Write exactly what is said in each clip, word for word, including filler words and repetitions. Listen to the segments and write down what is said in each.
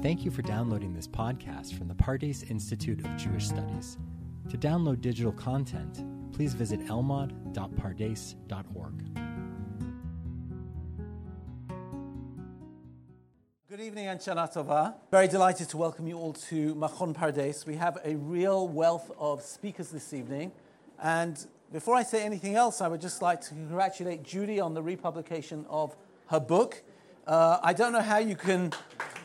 Thank you for downloading this podcast from the Pardes Institute of Jewish Studies. To download digital content, please visit elmad dot pardes dot org. Good evening and Shana Tova. Very delighted to welcome you all to Machon Pardes. We have a real wealth of speakers this evening. And before I say anything else, I would just like to congratulate Judy on the republication of her book. Uh, I don't know how you can...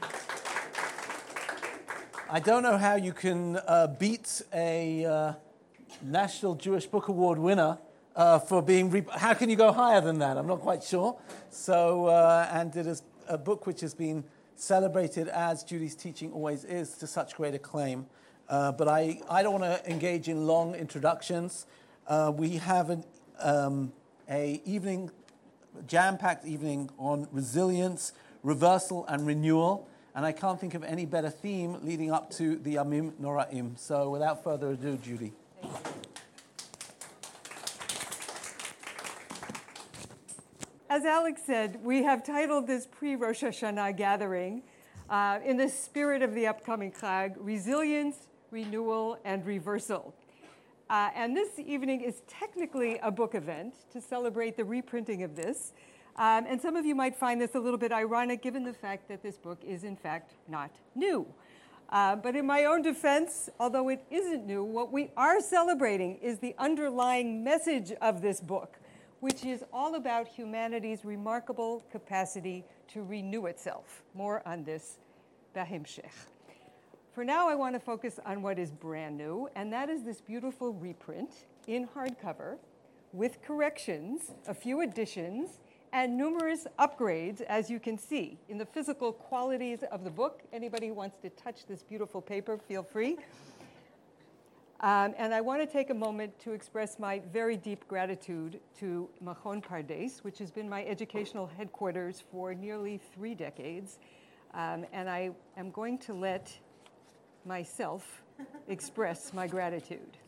I don't know how you can uh, beat a uh, National Jewish Book Award winner uh, for being... Re- how can you go higher than that? I'm not quite sure. So, uh, and it is a book which has been celebrated, as Judy's teaching always is, to such great acclaim. Uh, but I, I don't want to engage in long introductions. Uh, we have an um, a evening, jam-packed evening on resilience, reversal, and renewal. And I can't think of any better theme leading up to the Yamim Noraim. So without further ado, Judy. Thank you. As Alex said, we have titled this pre-Rosh Hashanah gathering uh, in the spirit of the upcoming Chag, Resilience, Renewal, and Reversal. Uh, and this evening is technically a book event to celebrate the reprinting of this. Um, and some of you might find this a little bit ironic given the fact that this book is in fact not new. Uh, but in my own defense, although it isn't new, what we are celebrating is the underlying message of this book, which is all about humanity's remarkable capacity to renew itself. More on this bahimshech. For now, I want to focus on what is brand new, and that is this beautiful reprint in hardcover with corrections, a few additions, and numerous upgrades, as you can see, in the physical qualities of the book. Anybody who wants to touch this beautiful paper, feel free. Um, and I want to take a moment to express my very deep gratitude to Machon Pardes, which has been my educational headquarters for nearly three decades. Um, and I am going to let myself express my gratitude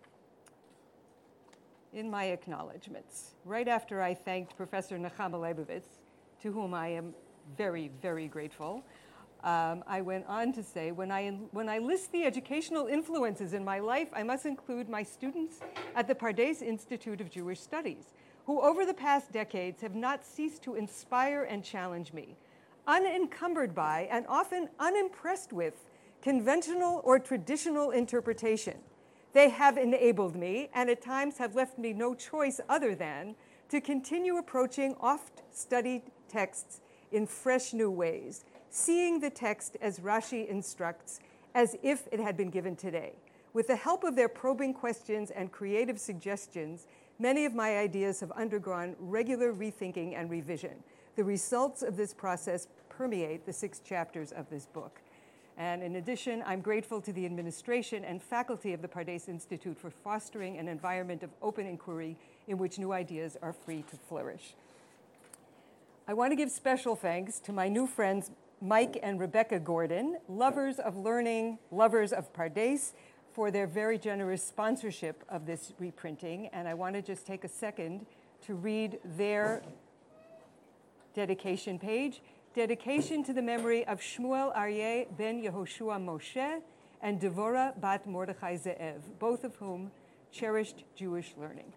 in my acknowledgments. Right after I thanked Professor Nechama Leibovitz, to whom I am very, very grateful, um, I went on to say, when I, when I list the educational influences in my life, I must include my students at the Pardes Institute of Jewish Studies, who over the past decades have not ceased to inspire and challenge me, unencumbered by and often unimpressed with conventional or traditional interpretation. They have enabled me, and at times have left me no choice other than to continue approaching oft-studied texts in fresh new ways, seeing the text as Rashi instructs, as if it had been given today. With the help of their probing questions and creative suggestions, many of my ideas have undergone regular rethinking and revision. The results of this process permeate the six chapters of this book. And in addition, I'm grateful to the administration and faculty of the Pardes Institute for fostering an environment of open inquiry in which new ideas are free to flourish. I want to give special thanks to my new friends, Mike and Rebecca Gordon, lovers of learning, lovers of Pardes, for their very generous sponsorship of this reprinting. And I want to just take a second to read their dedication page. Dedication to the memory of Shmuel Aryeh ben Yehoshua Moshe and Devorah bat Mordechai Ze'ev, both of whom cherished Jewish learning.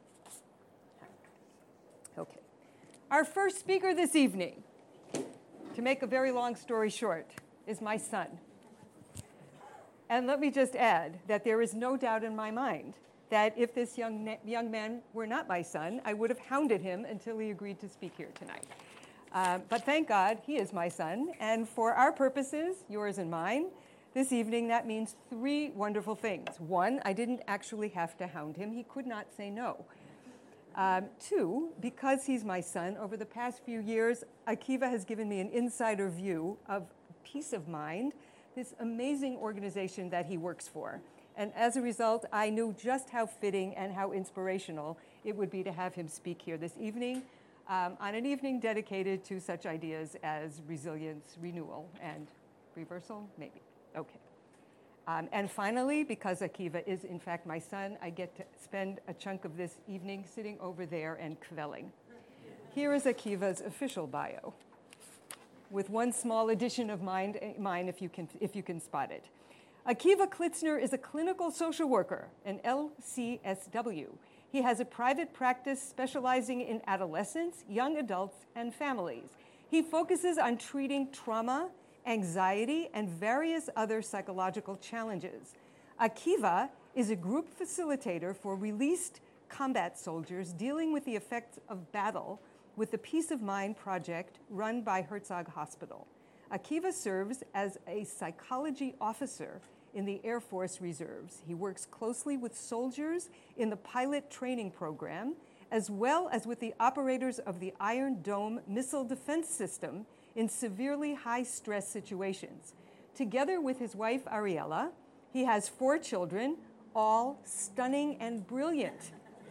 Okay. Our first speaker this evening, to make a very long story short, is my son. And let me just add that there is no doubt in my mind that if this young, young man were not my son, I would have hounded him until he agreed to speak here tonight. Um, but thank God, he is my son, and for our purposes, yours and mine, this evening that means three wonderful things. One, I didn't actually have to hound him. He could not say no. Um, two, because he's my son, over the past few years, Akiva has given me an insider view of Peace of Mind, this amazing organization that he works for. And as a result, I knew just how fitting and how inspirational it would be to have him speak here this evening. Um, on an evening dedicated to such ideas as resilience, renewal, and reversal, maybe. Okay. Um, and finally, because Akiva is in fact my son, I get to spend a chunk of this evening sitting over there and kvelling. Here is Akiva's official bio. with one small addition of mine, mine if, you can, if you can spot it. Akiva Klitzner is a clinical social worker, an L C S W. He has a private practice specializing in adolescents, young adults, and families. He focuses on treating trauma, anxiety, and various other psychological challenges. Akiva is a group facilitator for released combat soldiers dealing with the effects of battle with the Peace of Mind project run by Herzog Hospital. Akiva serves as a psychology officer in the Air Force Reserves. He works closely with soldiers in the pilot training program, as well as with the operators of the Iron Dome missile defense system in severely high-stress situations. Together with his wife, Ariella, he has four children, all stunning and brilliant.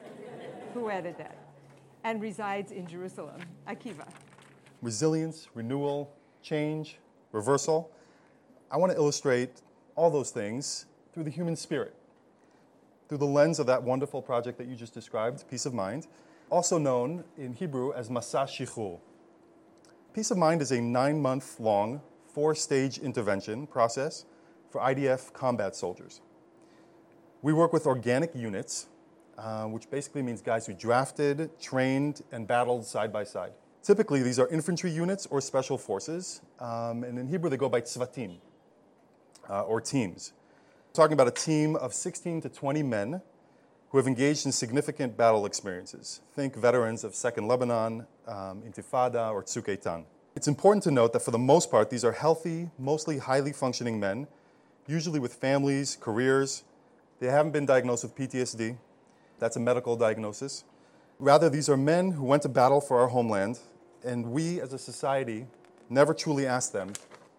Who added that? And resides in Jerusalem. Akiva. Resilience, renewal, change, reversal. I want to illustrate all those things through the human spirit, through the lens of that wonderful project that you just described, Peace of Mind, also known in Hebrew as Masa Shichur. Peace of Mind is a nine-month-long, four-stage intervention process for I D F combat soldiers. We work with organic units, uh, which basically means guys who drafted, trained, and battled side by side. Typically, these are infantry units or special forces, um, and in Hebrew they go by tzvatim, uh, or teams. We're talking about a team of sixteen to twenty men who have engaged in significant battle experiences. Think veterans of Second Lebanon, um, Intifada, or Tzuk Eitan. It's important to note that for the most part, these are healthy, mostly highly functioning men, usually with families, careers. They haven't been diagnosed with P T S D. That's a medical diagnosis. Rather, these are men who went to battle for our homeland, and we as a society never truly ask them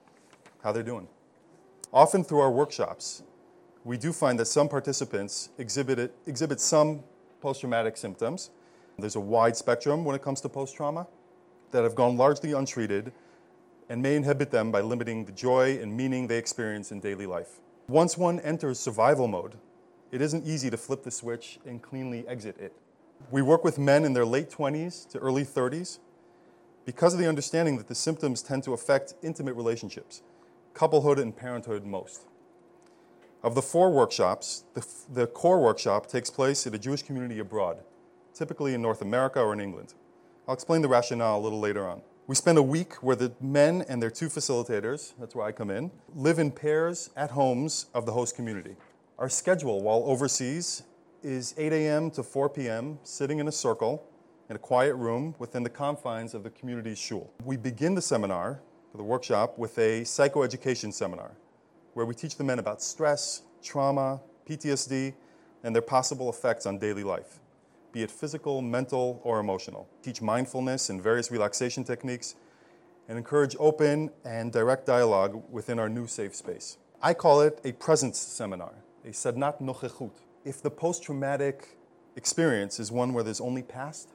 how they're doing. Often through our workshops, we do find that some participants exhibit, exhibit some post-traumatic symptoms. There's a wide spectrum when it comes to post-trauma that have gone largely untreated and may inhibit them by limiting the joy and meaning they experience in daily life. Once one enters survival mode, it isn't easy to flip the switch and cleanly exit it. We work with men in their late twenties to early thirties because of the understanding that the symptoms tend to affect intimate relationships, couplehood and parenthood most. Of the four workshops, the, the core workshop takes place in a Jewish community abroad, typically in North America or in England. I'll explain the rationale a little later on. We spend a week where the men and their two facilitators, that's where I come in, live in pairs at homes of the host community. Our schedule while overseas is eight a.m. to four p.m., sitting in a circle in a quiet room within the confines of the community's shul. We begin the seminar, the workshop, with a psychoeducation seminar, where we teach the men about stress, trauma, P T S D, and their possible effects on daily life, be it physical, mental, or emotional. Teach mindfulness and various relaxation techniques, and encourage open and direct dialogue within our new safe space. I call it a presence seminar, a sadnat nochechut. If the post-traumatic experience is one where there's only past,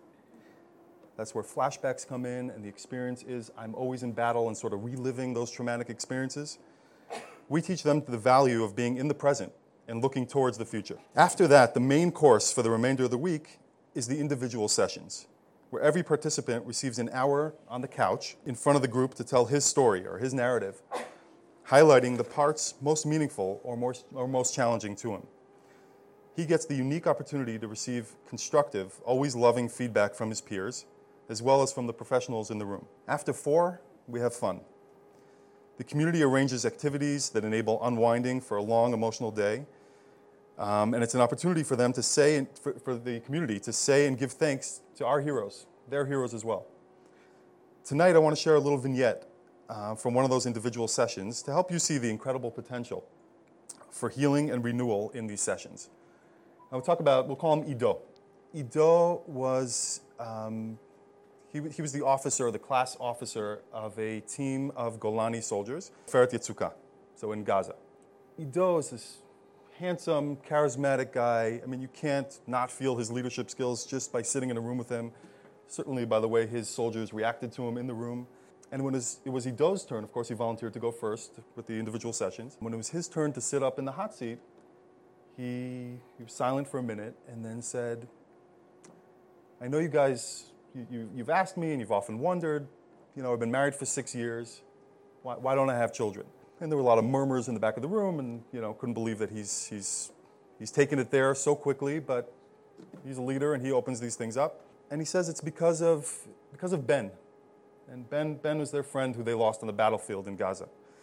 that's where flashbacks come in, and the experience is I'm always in battle and sort of reliving those traumatic experiences. We teach them the value of being in the present and looking towards the future. After that, the main course for the remainder of the week is the individual sessions, where every participant receives an hour on the couch in front of the group to tell his story or his narrative, highlighting the parts most meaningful or, more, or most challenging to him. He gets the unique opportunity to receive constructive, always loving feedback from his peers, as well as from the professionals in the room. After four, we have fun. The community arranges activities that enable unwinding for a long emotional day, um, and it's an opportunity for them to say, and for, for the community to say and give thanks to our heroes, their heroes as well. Tonight, I want to share a little vignette uh, from one of those individual sessions to help you see the incredible potential for healing and renewal in these sessions. I will talk about, we'll call him Ido. Ido was, um, he, he was the officer, the class officer of a team of Golani soldiers, Feret Yetzuka, so in Gaza. Ido is this handsome, charismatic guy. I mean, you can't not feel his leadership skills just by sitting in a room with him, certainly by the way his soldiers reacted to him in the room. And when it was, it was Ido's turn, of course, he volunteered to go first with the individual sessions. When it was his turn to sit up in the hot seat, He, he was silent for a minute and then said, I know you guys, you, you, you've asked me and you've often wondered, you know, I've been married for six years. Why, why don't I have children? And there were a lot of murmurs in the back of the room, and, you know, couldn't believe that he's, he's, he's taken it there so quickly, but he's a leader, and he opens these things up. And he says it's because of, because of Ben. And Ben, Ben was their friend who they lost on the battlefield in Gaza.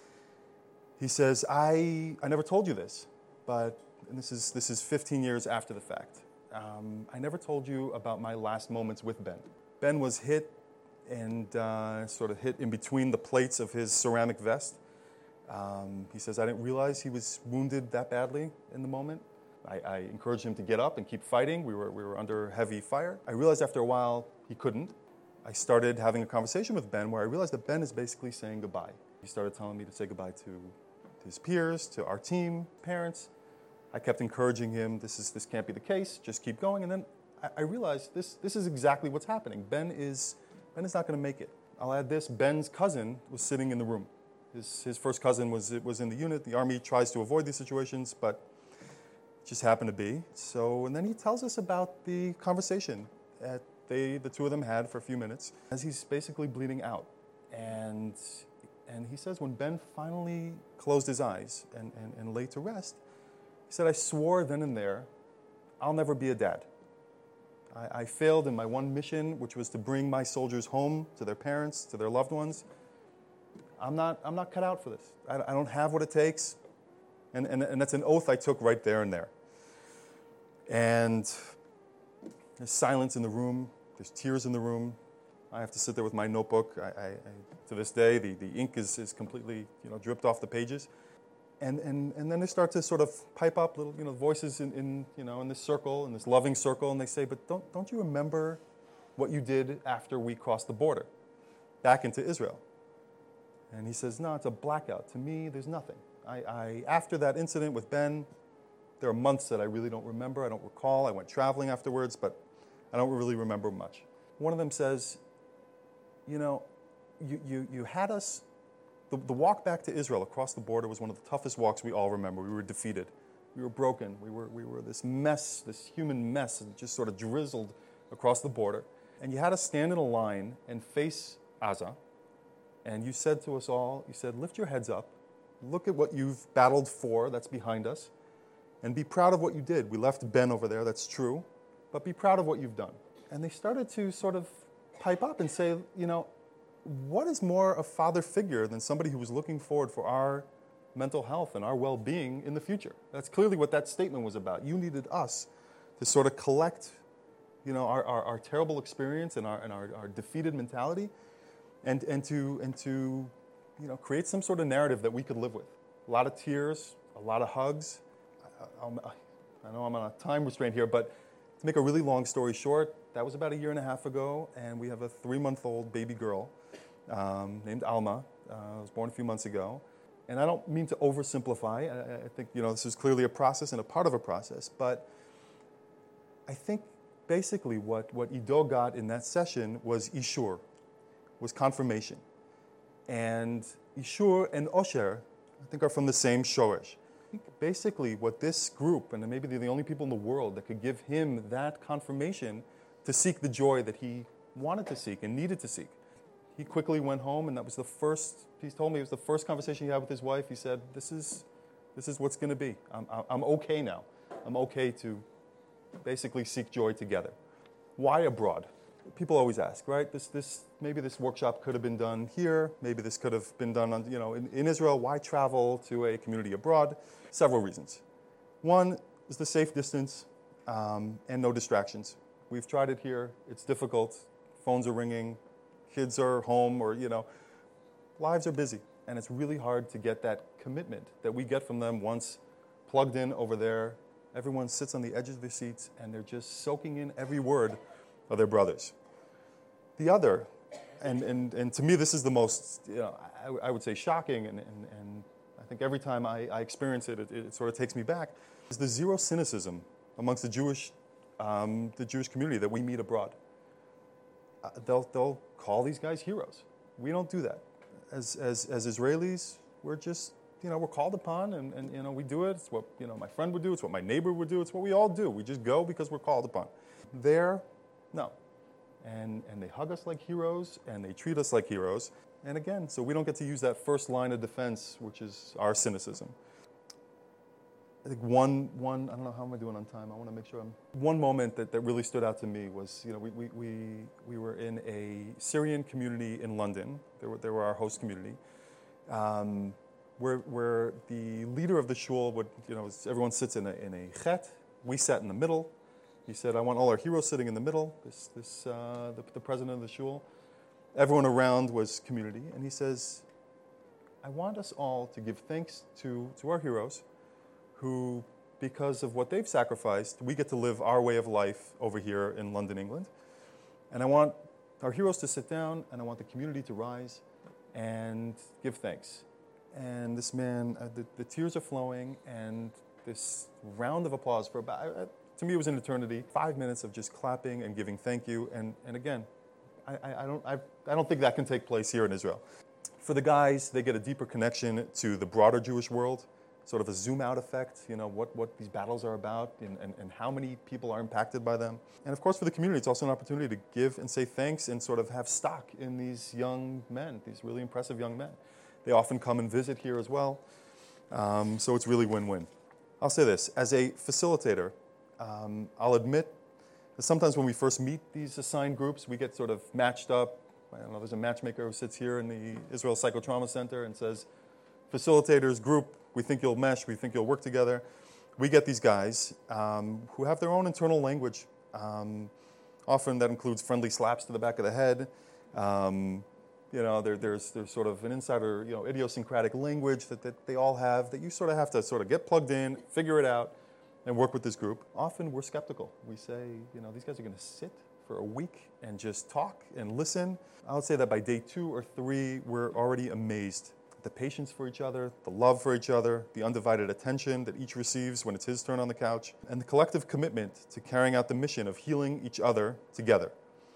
He says, I, I never told you this, but and this is, this is fifteen years after the fact. Um, I never told you about my last moments with Ben. Ben was hit and uh, sort of hit in between the plates of his ceramic vest. Um, he says, I didn't realize he was wounded that badly in the moment. I, I encouraged him to get up and keep fighting. We were, we were under heavy fire. I realized after a while he couldn't. I started having a conversation with Ben where I realized that Ben is basically saying goodbye. He started telling me to say goodbye to his peers, to our team, parents. I kept encouraging him, this is this can't be the case, just keep going. And then I, I realized this, this is exactly what's happening. Ben is, Ben is not going to make it. I'll add this, Ben's cousin was sitting in the room. His, his first cousin was, was in the unit. The Army tries to avoid these situations, but it just happened to be. So, and then he tells us about the conversation that they, the two of them had for a few minutes as he's basically bleeding out. And, and he says when Ben finally closed his eyes and, and, and lay to rest, he said, I swore then and there, I'll never be a dad. I, I failed in my one mission, which was to bring my soldiers home to their parents, to their loved ones. I'm not, I'm not cut out for this. I, I don't have what it takes. And, and, and that's an oath I took right there and there. And there's silence in the room. There's tears in the room. I have to sit there with my notebook. I, I, I, to this day, the, the ink is, is completely, you know, dripped off the pages. And, and, and then they start to sort of pipe up little, you know, voices in, in, you know, in this circle, in this loving circle, and they say, but don't, don't you remember what you did after we crossed the border back into Israel? And he says, no, it's a blackout. To me, there's nothing. I, I, after that incident with Ben, there are months that I really don't remember. I don't recall. I went traveling afterwards, but I don't really remember much. One of them says, you know, you, you, you had us. The, the walk back to Israel across the border was one of the toughest walks we all remember. We were defeated. We were broken. We were, we were this mess, this human mess that just sort of drizzled across the border. And you had us stand in a line and face Gaza. And you said to us all, you said, lift your heads up. Look at what you've battled for that's behind us. And be proud of what you did. We left Ben over there, that's true. But be proud of what you've done. And they started to sort of pipe up and say, you know, what is more a father figure than somebody who was looking forward for our mental health and our well-being in the future? That's clearly what that statement was about. You needed us to sort of collect, you know, our, our, our terrible experience and our and our, our defeated mentality, and and to and to, you know, create some sort of narrative that we could live with. A lot of tears, a lot of hugs. I, I, I know I'm on a time restraint here, but to make a really long story short, that was about a year and a half ago, and we have a three-month-old baby girl um, named Alma. Uh, was born a few months ago. And I don't mean to oversimplify. I, I think, you know, this is clearly a process and a part of a process, but I think basically what, what Ido got in that session was Ishur, was confirmation. And Ishur and Osher, I think, are from the same shoresh. I think basically what this group, and maybe they're the only people in the world that could give him that confirmation to seek the joy that he wanted to seek and needed to seek. He quickly went home, and that was the first, he told me it was the first conversation he had with his wife. He said, this is, this is what's going to be. I'm, I'm okay now. I'm okay to basically seek joy together. Why abroad? People always ask, right? This, this, maybe this workshop could have been done here. Maybe this could have been done on, you know, in, in Israel. Why travel to a community abroad? Several reasons. One is the safe distance um, and no distractions. We've tried it here. It's difficult. Phones are ringing. Kids are home, or, you know, lives are busy. And it's really hard to get that commitment that we get from them once plugged in over there. Everyone sits on the edges of their seats, and they're just soaking in every word of their brothers. The other, and, and, and to me this is the most, you know, I, I would say shocking, and, and, and I think every time I, I experience it, it, it sort of takes me back, is the zero cynicism amongst the Jewish, um, the Jewish community that we meet abroad. Uh, they'll, they'll call these guys heroes. We don't do that. As, as, as Israelis, we're just, you know, we're called upon, and, and, you know, we do it. It's what, you know, my friend would do. It's what my neighbor would do. It's what we all do. We just go because we're called upon. There, no. and, and they hug us like heroes, and they treat us like heroes. And again, so we don't get to use that first line of defense, which is our cynicism. I think one, one, I don't know how am I doing on time. I want to make sure I'm. One moment that, that really stood out to me was, you know, we, we, we, we were in a Syrian community in London. They were, they were our host community, um, where, where the leader of the shul would, you know, everyone sits in a, in a chet. We sat in the middle. He said, I want all our heroes sitting in the middle, this, this, uh, the, the president of the shul. Everyone around was community. And he says, I want us all to give thanks to, to our heroes who, because of what they've sacrificed, we get to live our way of life over here in London, England. And I want our heroes to sit down, and I want the community to rise and give thanks. And this man, uh, the, the tears are flowing, and this round of applause for about, uh, to me it was an eternity, five minutes of just clapping and giving thank you. And, and again, I, I, I, don't, I, I don't think that can take place here in Israel. For the guys, they get a deeper connection to the broader Jewish world, sort of a zoom out effect, you know, what, what these battles are about and, and, and how many people are impacted by them. And of course for the community, it's also an opportunity to give and say thanks and sort of have stock in these young men, these really impressive young men. They often come and visit here as well. Um, so it's really win-win. I'll say this, as a facilitator, um, I'll admit that sometimes when we first meet these assigned groups, we get sort of matched up. I don't know, there's a matchmaker who sits here in the Israel Psychotrauma Center and says, facilitators, group, we think you'll mesh, we think you'll work together. We get these guys um, who have their own internal language. Um, often that includes friendly slaps to the back of the head. Um, you know, there, there's, there's sort of an insider, you know, idiosyncratic language that, that they all have that you sort of have to sort of get plugged in, figure it out, and work with this group. Often we're skeptical. We say, you know, these guys are going to sit for a week and just talk and listen. I would say that by day two or three, we're already amazed. The patience for each other, the love for each other, the undivided attention that each receives when it's his turn on the couch, and the collective commitment to carrying out the mission of healing each other together.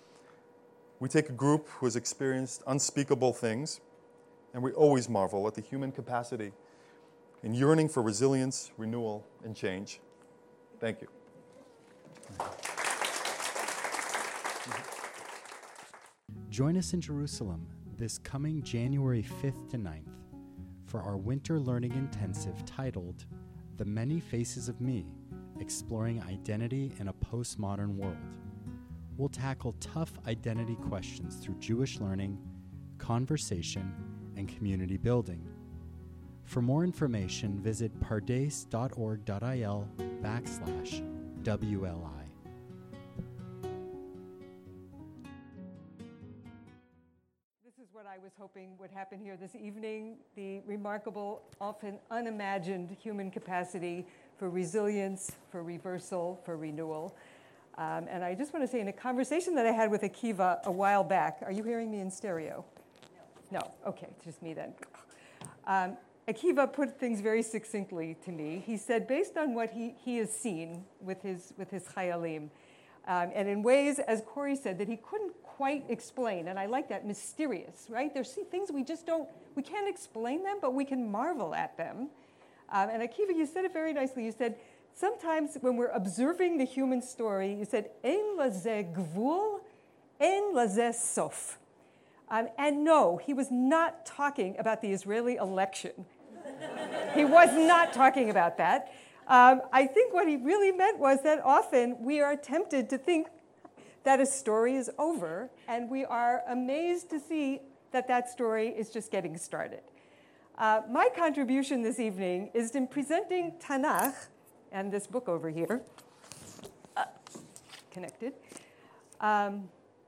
We take a group who has experienced unspeakable things, and we always marvel at the human capacity in yearning for resilience, renewal, and change. Thank you. Join us in Jerusalem this coming January fifth to ninth for our winter learning intensive titled The Many Faces of Me, Exploring Identity in a Postmodern World. We'll tackle tough identity questions through Jewish learning, conversation, and community building. For more information, visit pardes.org.il backslash WLI. I was hoping would happen here this evening, the remarkable, often unimagined human capacity for resilience, for reversal, for renewal. Um, and I just want to say, in a conversation that I had with Akiva a while back, are you hearing me in stereo? No. No, okay, it's just me then. Um, Akiva put things very succinctly to me. He said, based on what he, he has seen with his, with his chayalim, um, and in ways, as Corey said, that he couldn't quite explain, and I like that, mysterious, right? There's things we just don't, we can't explain them, but we can marvel at them. Um, and Akiva, you said it very nicely. You said, sometimes when we're observing the human story, you said, ein lazeh gvul, ein lazeh sof. Um, and no, he was not talking about the Israeli election. He was not talking about that. Um, I think what he really meant was that often we are tempted to think that a story is over, and we are amazed to see that that story is just getting started. Uh, my contribution this evening is in presenting Tanakh, and this book over here, uh, connected, um,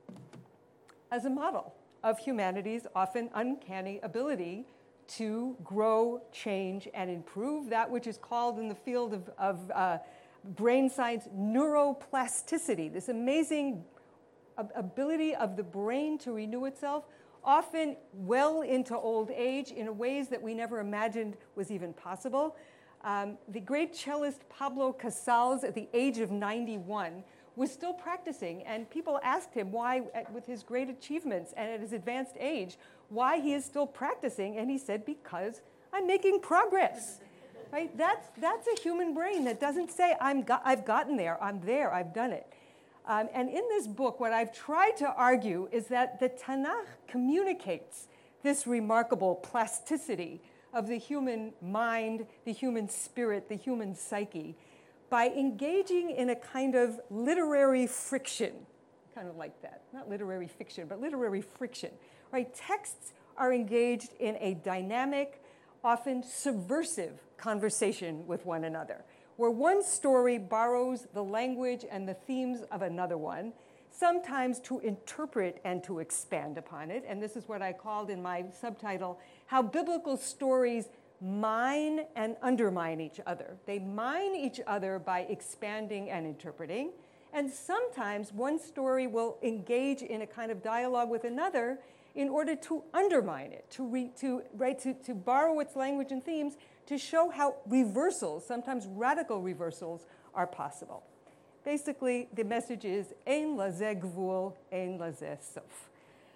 as a model of humanity's often uncanny ability to grow, change, and improve that which is called in the field of, of uh, brain science neuroplasticity, this amazing ability of the brain to renew itself, often well into old age in ways that we never imagined was even possible. Um, the great cellist Pablo Casals, at the age of ninety-one, was still practicing, and people asked him why, with his great achievements and at his advanced age, why he is still practicing, and he said, because I'm making progress. Right? That's, that's a human brain that doesn't say, I'm go- I've gotten there, I'm there, I've done it. Um, and in this book, what I've tried to argue is that the Tanakh communicates this remarkable plasticity of the human mind, the human spirit, the human psyche, by engaging in a kind of literary friction, kind of like that. Not literary fiction, but literary friction, right? Texts are engaged in a dynamic, often subversive conversation with one another, where one story borrows the language and the themes of another one, sometimes to interpret and to expand upon it. And this is what I called in my subtitle, How Biblical Stories Mine and Undermine Each Other. They mine each other by expanding and interpreting. And sometimes one story will engage in a kind of dialogue with another in order to undermine it, to, re, to, right, to, to borrow its language and themes to show how reversals, sometimes radical reversals, are possible. Basically, the message is, Ein lazeh gvul, ein lazeh sof.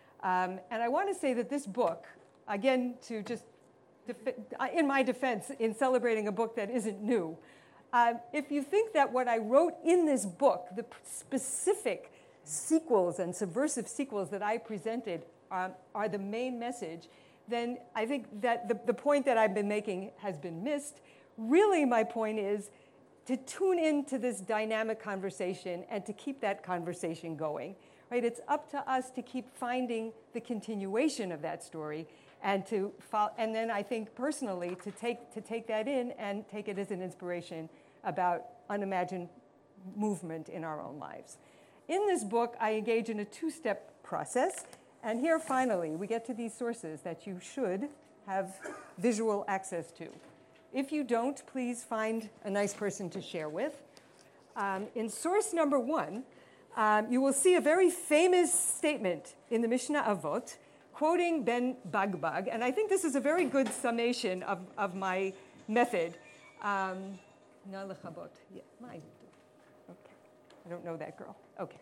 Um, and I want to say that this book, again, to just, defi- in my defense, in celebrating a book that isn't new, uh, if you think that what I wrote in this book, the specific sequels and subversive sequels that I presented um, are the main message, then I think that the, the point that I've been making has been missed. Really, my point is to tune into this dynamic conversation and to keep that conversation going. Right? It's up to us to keep finding the continuation of that story, and to follow, and then I think personally to take to take that in and take it as an inspiration about unimagined movement in our own lives. In this book, I engage in a two-step process. And here, finally, we get to these sources that you should have visual access to. If you don't, please find a nice person to share with. Um, in source number one, um, you will see a very famous statement in the Mishnah Avot, quoting Ben Bagbag. And I think this is a very good summation of, of my method. Um, Na lechabot. Yeah, my. Okay. I don't know that girl. Okay.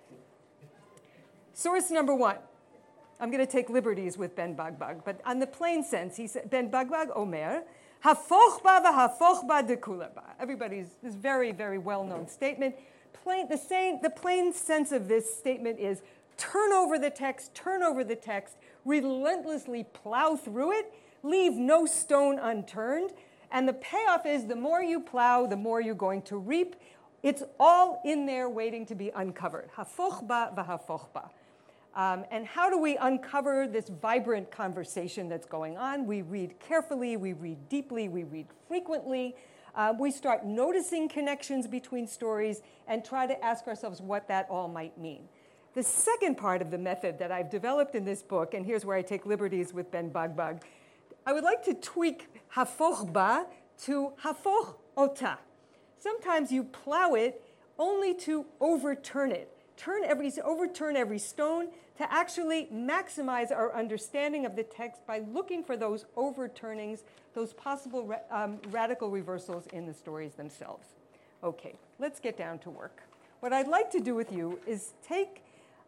Source number one. I'm going to take liberties with Ben Bagbag, but on the plain sense, he said, Ben Bagbag Omer, hafoch ba v'hafoch ba dekula ba. Everybody's, this very, very well-known statement. Plain, the, same, the plain sense of this statement is turn over the text, turn over the text, relentlessly plow through it, leave no stone unturned, and the payoff is the more you plow, the more you're going to reap. It's all in there waiting to be uncovered. Hafoch ba v'hafoch ba. Um, and how do we uncover this vibrant conversation that's going on? We read carefully, we read deeply, we read frequently. Uh, we start noticing connections between stories and try to ask ourselves what that all might mean. The second part of the method that I've developed in this book, and here's where I take liberties with Ben Bagbag, I would like to tweak hafoch ba to hafoch ota. Sometimes you plow it only to overturn it. Turn every, overturn every stone to actually maximize our understanding of the text by looking for those overturnings, those possible um, radical reversals in the stories themselves. Okay, let's get down to work. What I'd like to do with you is take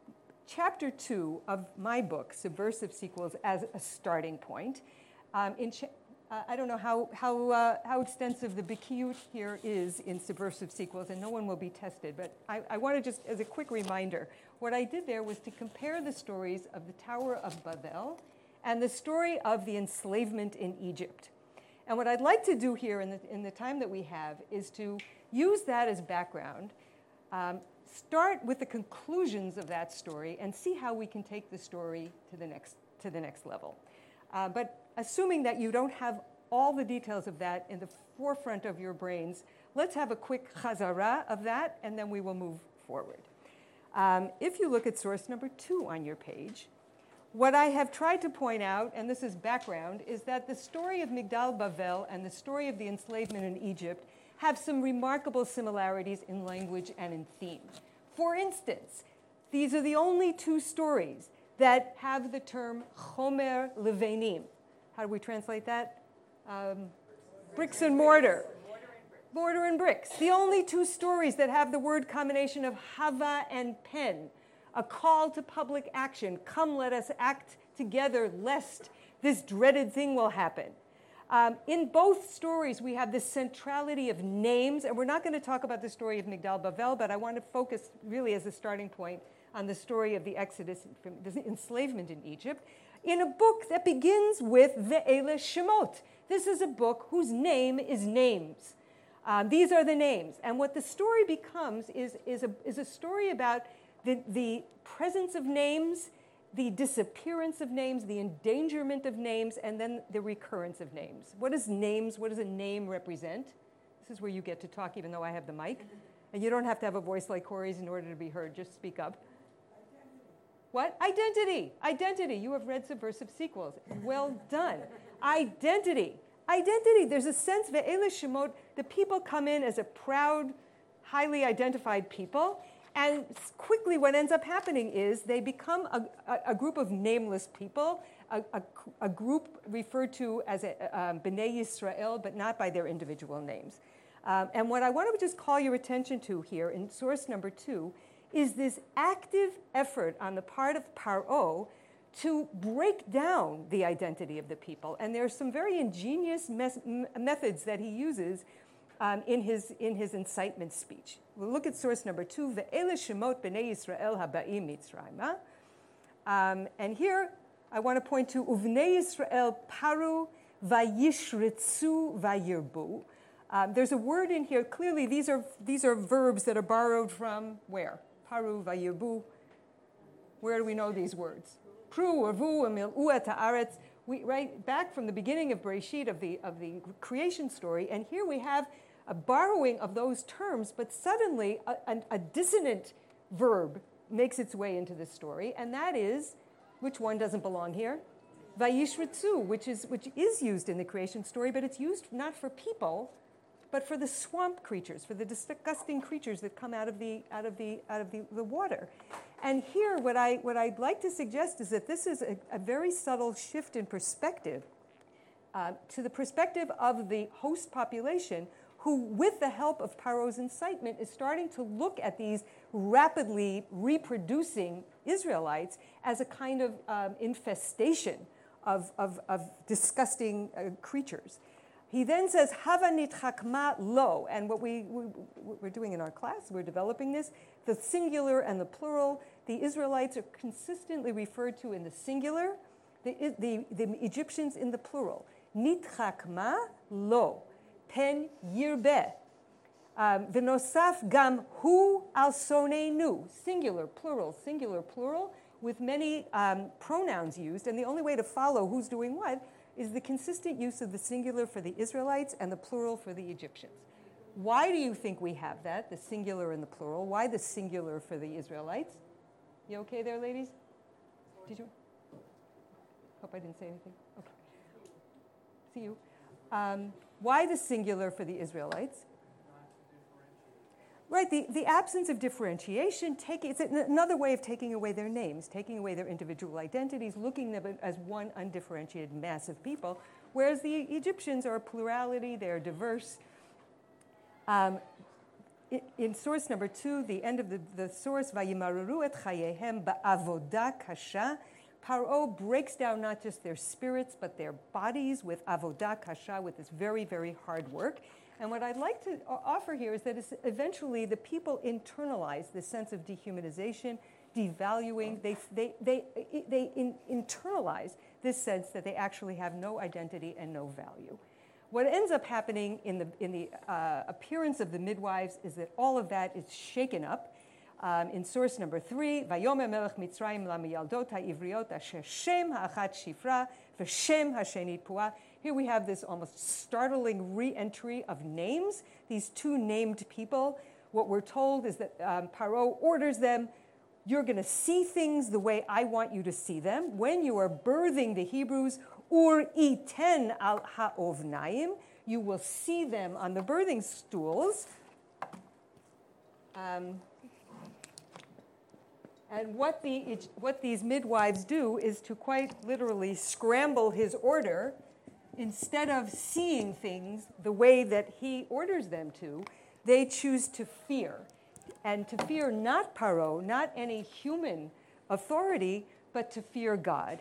chapter two of my book, Subversive Sequels, as a starting point. Um, in cha- uh, I don't know how, how, uh, how extensive the bikiyut here is in subversive sequels, and no one will be tested, but I, I want to just, as a quick reminder, what I did there was to compare the stories of the Tower of Babel and the story of the enslavement in Egypt. And what I'd like to do here in the, in the time that we have is to use that as background, um, start with the conclusions of that story, and see how we can take the story to the next, to the next level. Uh, but assuming that you don't have all the details of that in the forefront of your brains, let's have a quick chazara of that, and then we will move forward. Um, if you look at source number two on your page, what I have tried to point out, and this is background, is that the story of Migdal Bavel and the story of the enslavement in Egypt have some remarkable similarities in language and in theme. For instance, these are the only two stories that have the term chomer levenim. How do we translate that? Um, bricks and mortar. Mortar and bricks. The only two stories that have the word combination of hava and pen, a call to public action. Come, let us act together, lest this dreaded thing will happen. Um, in both stories, we have this centrality of names, and we're not going to talk about the story of Migdal Bavel, but I want to focus really as a starting point on the story of the Exodus, from the enslavement in Egypt, in a book that begins with Ve'ele Shemot. This is a book whose name is names. Um, these are the names. And what the story becomes is, is, a, is a story about the, the presence of names, the disappearance of names, the endangerment of names, and then the recurrence of names. What is names? What does a name represent? This is where you get to talk, even though I have the mic. And you don't have to have a voice like Corey's in order to be heard. Just speak up. What? Identity. Identity. You have read Subversive Sequels. Well done. Identity. Identity. There's a sense, Ve'ele Shemot, the people come in as a proud, highly identified people. And quickly what ends up happening is they become a, a, a group of nameless people, a, a, a group referred to as a, um, Bnei Yisrael, but not by their individual names. Um, and what I want to just call your attention to here in source number two is this active effort on the part of Paro to break down the identity of the people. And there are some very ingenious mes- methods that he uses um, in, his, in his incitement speech. We'll look at source number two, Ve'ele Shemot B'nei Yisrael Haba'im Mitzrayma. Um, and here I want to point to Uvnei Yisrael Paru Vayishritzu Vayirbu. Um, there's a word in here. Clearly, these are, these are verbs that are borrowed from where? Paru Vayirbu. Where do we know these words? Pru, Urvu, Amil'u et ha'aretz. We, right back from the beginning of Bereshit, of the, of the creation story. And here we have a borrowing of those terms, but suddenly a, a, a dissonant verb makes its way into this story, and that is, which one doesn't belong here? Vayishritzu, which is, which is used in the creation story, but it's used not for people, but for the swamp creatures, for the disgusting creatures that come out of the, out of the, out of the, the water. And here, what, I, what I'd like to suggest is that this is a, a very subtle shift in perspective uh, to the perspective of the host population, who, with the help of Paro's incitement, is starting to look at these rapidly reproducing Israelites as a kind of um, infestation of, of, of disgusting uh, creatures. He then says, Hava nitchakma lo, and what we, we, we're doing in our class, we're developing this, the singular and the plural. The Israelites are consistently referred to in the singular, the, the, the Egyptians in the plural. Nitchakma lo. Pen yirbe. V'nosaf gam hu al sonenu. Singular, plural, singular, plural, with many um, pronouns used. And the only way to follow who's doing what is the consistent use of the singular for the Israelites and the plural for the Egyptians. Why do you think we have that, the singular and the plural? Why the singular for the Israelites? You okay there, ladies? Did you? Hope I didn't say anything. Okay. See you. Um, Why the singular for the Israelites? Right, the, the absence of differentiation, take, it's another way of taking away their names, taking away their individual identities, looking at them as one undifferentiated mass of people, whereas the Egyptians are a plurality, they're diverse. Um, in, in source number two, the end of the, the source, Vayimaruru et chayehem ba'avoda kasha, Paro breaks down not just their spirits, but their bodies with avodah kasha, with this very, very hard work. And what I'd like to offer here is that eventually the people internalize this sense of dehumanization, devaluing. They, they, they, they in, internalize this sense that they actually have no identity and no value. What ends up happening in the, in the uh, appearance of the midwives is that all of that is shaken up. Um, in source number three, Vayomer Melech Mitzrayim lamiyaldot ha'ivriot asher shem ha'achat shifra v'shem ha'shenit puah. Here we have this almost startling re-entry of names, these two named people. What we're told is that um, Paro orders them, you're going to see things the way I want you to see them. When you are birthing the Hebrews, ur iten al ha'ovnaim, you will see them on the birthing stools. Um, And what, the, what these midwives do is to quite literally scramble his order. Instead of seeing things the way that he orders them to, they choose to fear. And to fear not Paro, not any human authority, but to fear God.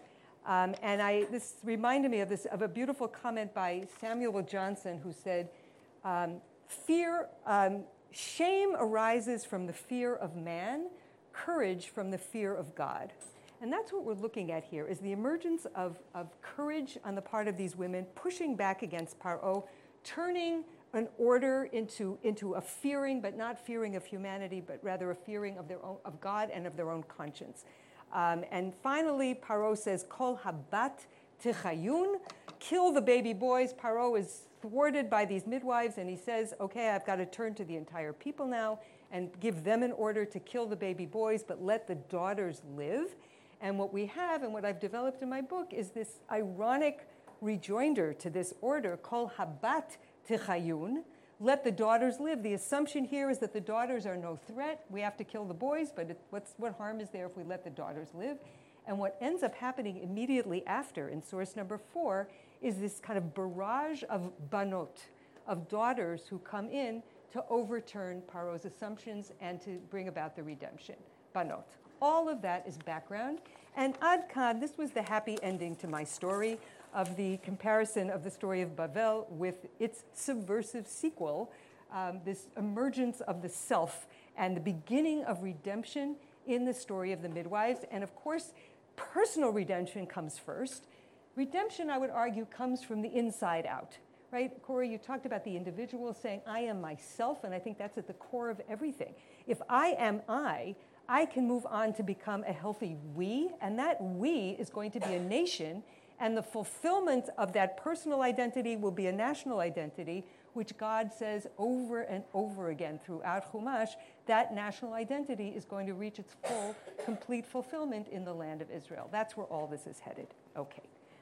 Um, and I, this reminded me of this of a beautiful comment by Samuel Johnson, who said, um, "Fear, um, shame arises from the fear of man, courage from the fear of God." And that's what we're looking at here, is the emergence of, of courage on the part of these women, pushing back against Paro, turning an order into, into a fearing, but not fearing of humanity, but rather a fearing of their own, of God and of their own conscience. Um, and finally, Paro says, "Kol habat tichayun," kill the baby boys. Paro is thwarted by these midwives, and he says, okay, I've got to turn to the entire people now and give them an order to kill the baby boys, but let the daughters live. And what we have, and what I've developed in my book, is this ironic rejoinder to this order, Kol habat tichayun, let the daughters live. The assumption here is that the daughters are no threat. We have to kill the boys, but it, what's, what harm is there if we let the daughters live? And what ends up happening immediately after, in source number four, is this kind of barrage of banot, of daughters who come in to overturn Paro's assumptions and to bring about the redemption. Banot. All of that is background. And Ad Kan, this was the happy ending to my story of the comparison of the story of Bavel with its subversive sequel, um, this emergence of the self and the beginning of redemption in the story of the midwives. And of course, personal redemption comes first. Redemption, I would argue, comes from the inside out. Right? Corey, you talked about the individual saying, I am myself, and I think that's at the core of everything. If I am I, I can move on to become a healthy we, and that we is going to be a nation, and the fulfillment of that personal identity will be a national identity, which God says over and over again throughout Chumash, that national identity is going to reach its full, complete fulfillment in the land of Israel. That's where all this is headed. Okay.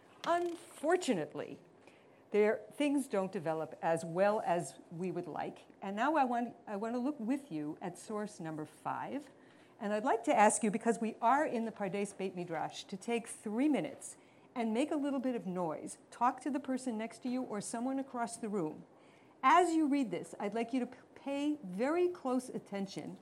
Unfortunately, there, things don't develop as well as we would like. And now I want, I want to look with you at source number five. And I'd like to ask you, because we are in the Pardes Beit Midrash, to take three minutes and make a little bit of noise. Talk to the person next to you or someone across the room. As you read this, I'd like you to pay very close attention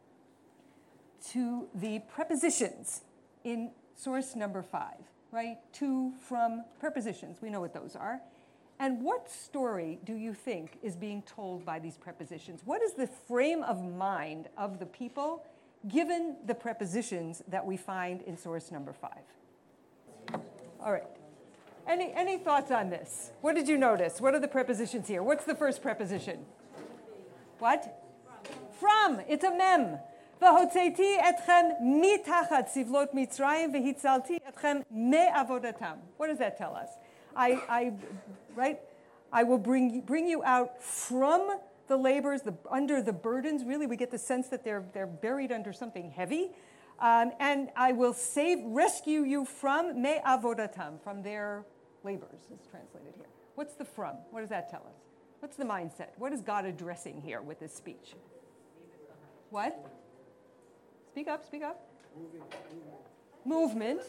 to the prepositions in source number five, right? To, from, prepositions. We know what those are. And what story do you think is being told by these prepositions? What is the frame of mind of the people given the prepositions that we find in source number five? All right. Any, any thoughts on this? What did you notice? What are the prepositions here? What's the first preposition? What? From. It's a mem. V'hotzeiti etchem mitachat sivlot Mitzrayim v'hitzalti etchem me'avodatam. What does that tell us? I, I, right? I will bring, bring you out from the labors, the, under the burdens. Really, we get the sense that they're, they're buried under something heavy. Um, and I will save, rescue you from me'avodatam, from their labors, is translated here. What's the from? What does that tell us? What's the mindset? What is God addressing here with this speech? What? Speak up, speak up. Movement.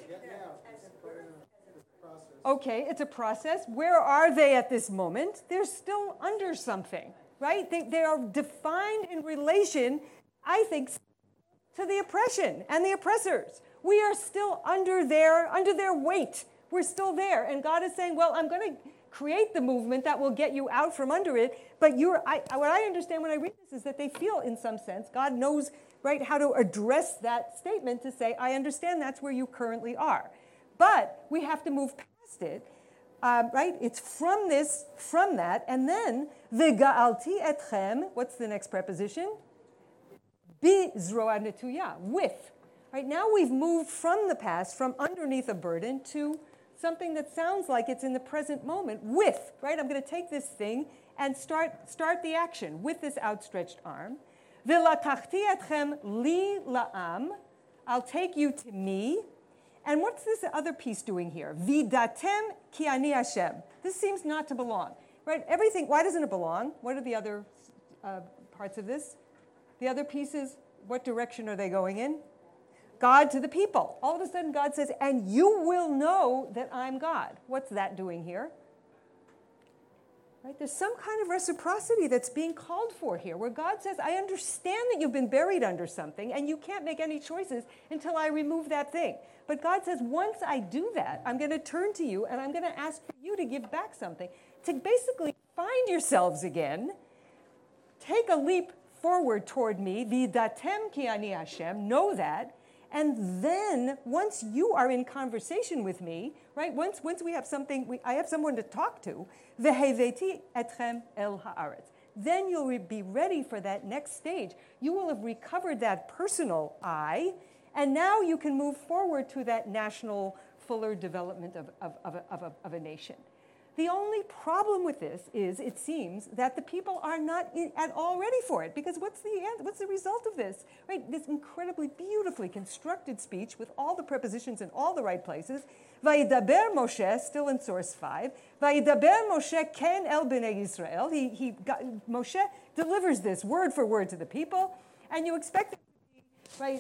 Okay, it's a process. Where are they at this moment? They're still under something, right? They, they are defined in relation, I think, to the oppression and the oppressors. We are still under their, under their weight. We're still there. And God is saying, well, I'm going to create the movement that will get you out from under it. But you're, I, what I understand when I read this is that they feel, in some sense, God knows, right, how to address that statement to say, I understand that's where you currently are. But we have to move past it, um, right? It's from this, from that, and then v'ga'alti etchem. What's the next preposition? Bi zroa netuya, with. Right now we've moved from the past, from underneath a burden, to something that sounds like it's in the present moment. With, right? I'm going to take this thing and start start the action with this outstretched arm. V'latachti etchem li la'am. I'll take you to me. And what's this other piece doing here? Vidatem ki ani Hashem. This seems not to belong, right? Everything, why doesn't it belong? What are the other uh, parts of this? The other pieces, what direction are they going in? God to the people. All of a sudden God says, and you will know that I'm God. What's that doing here? Right? There's some kind of reciprocity that's being called for here, where God says, I understand that you've been buried under something, and you can't make any choices until I remove that thing. But God says, once I do that, I'm going to turn to you, and I'm going to ask for you to give back something, to basically find yourselves again, take a leap forward toward me, V'yidatem ki ani Hashem, know that, and then once you are in conversation with me, right, once, once we have something, we, I have someone to talk to, V'heveti etchem el haaretz. Then you'll re- be ready for that next stage. You will have recovered that personal I, and now you can move forward to that national, fuller development of, of, of, a, of, a, of a nation. The only problem with this is, it seems, that the people are not in, at all ready for it. Because what's the what's the result of this? Right, this incredibly beautifully constructed speech with all the prepositions in all the right places. Vayidaber Moshe, still in source five. Vayidaber Moshe ken el bnei Yisrael. He he got, Moshe delivers this word for word to the people, and you expect it to be right.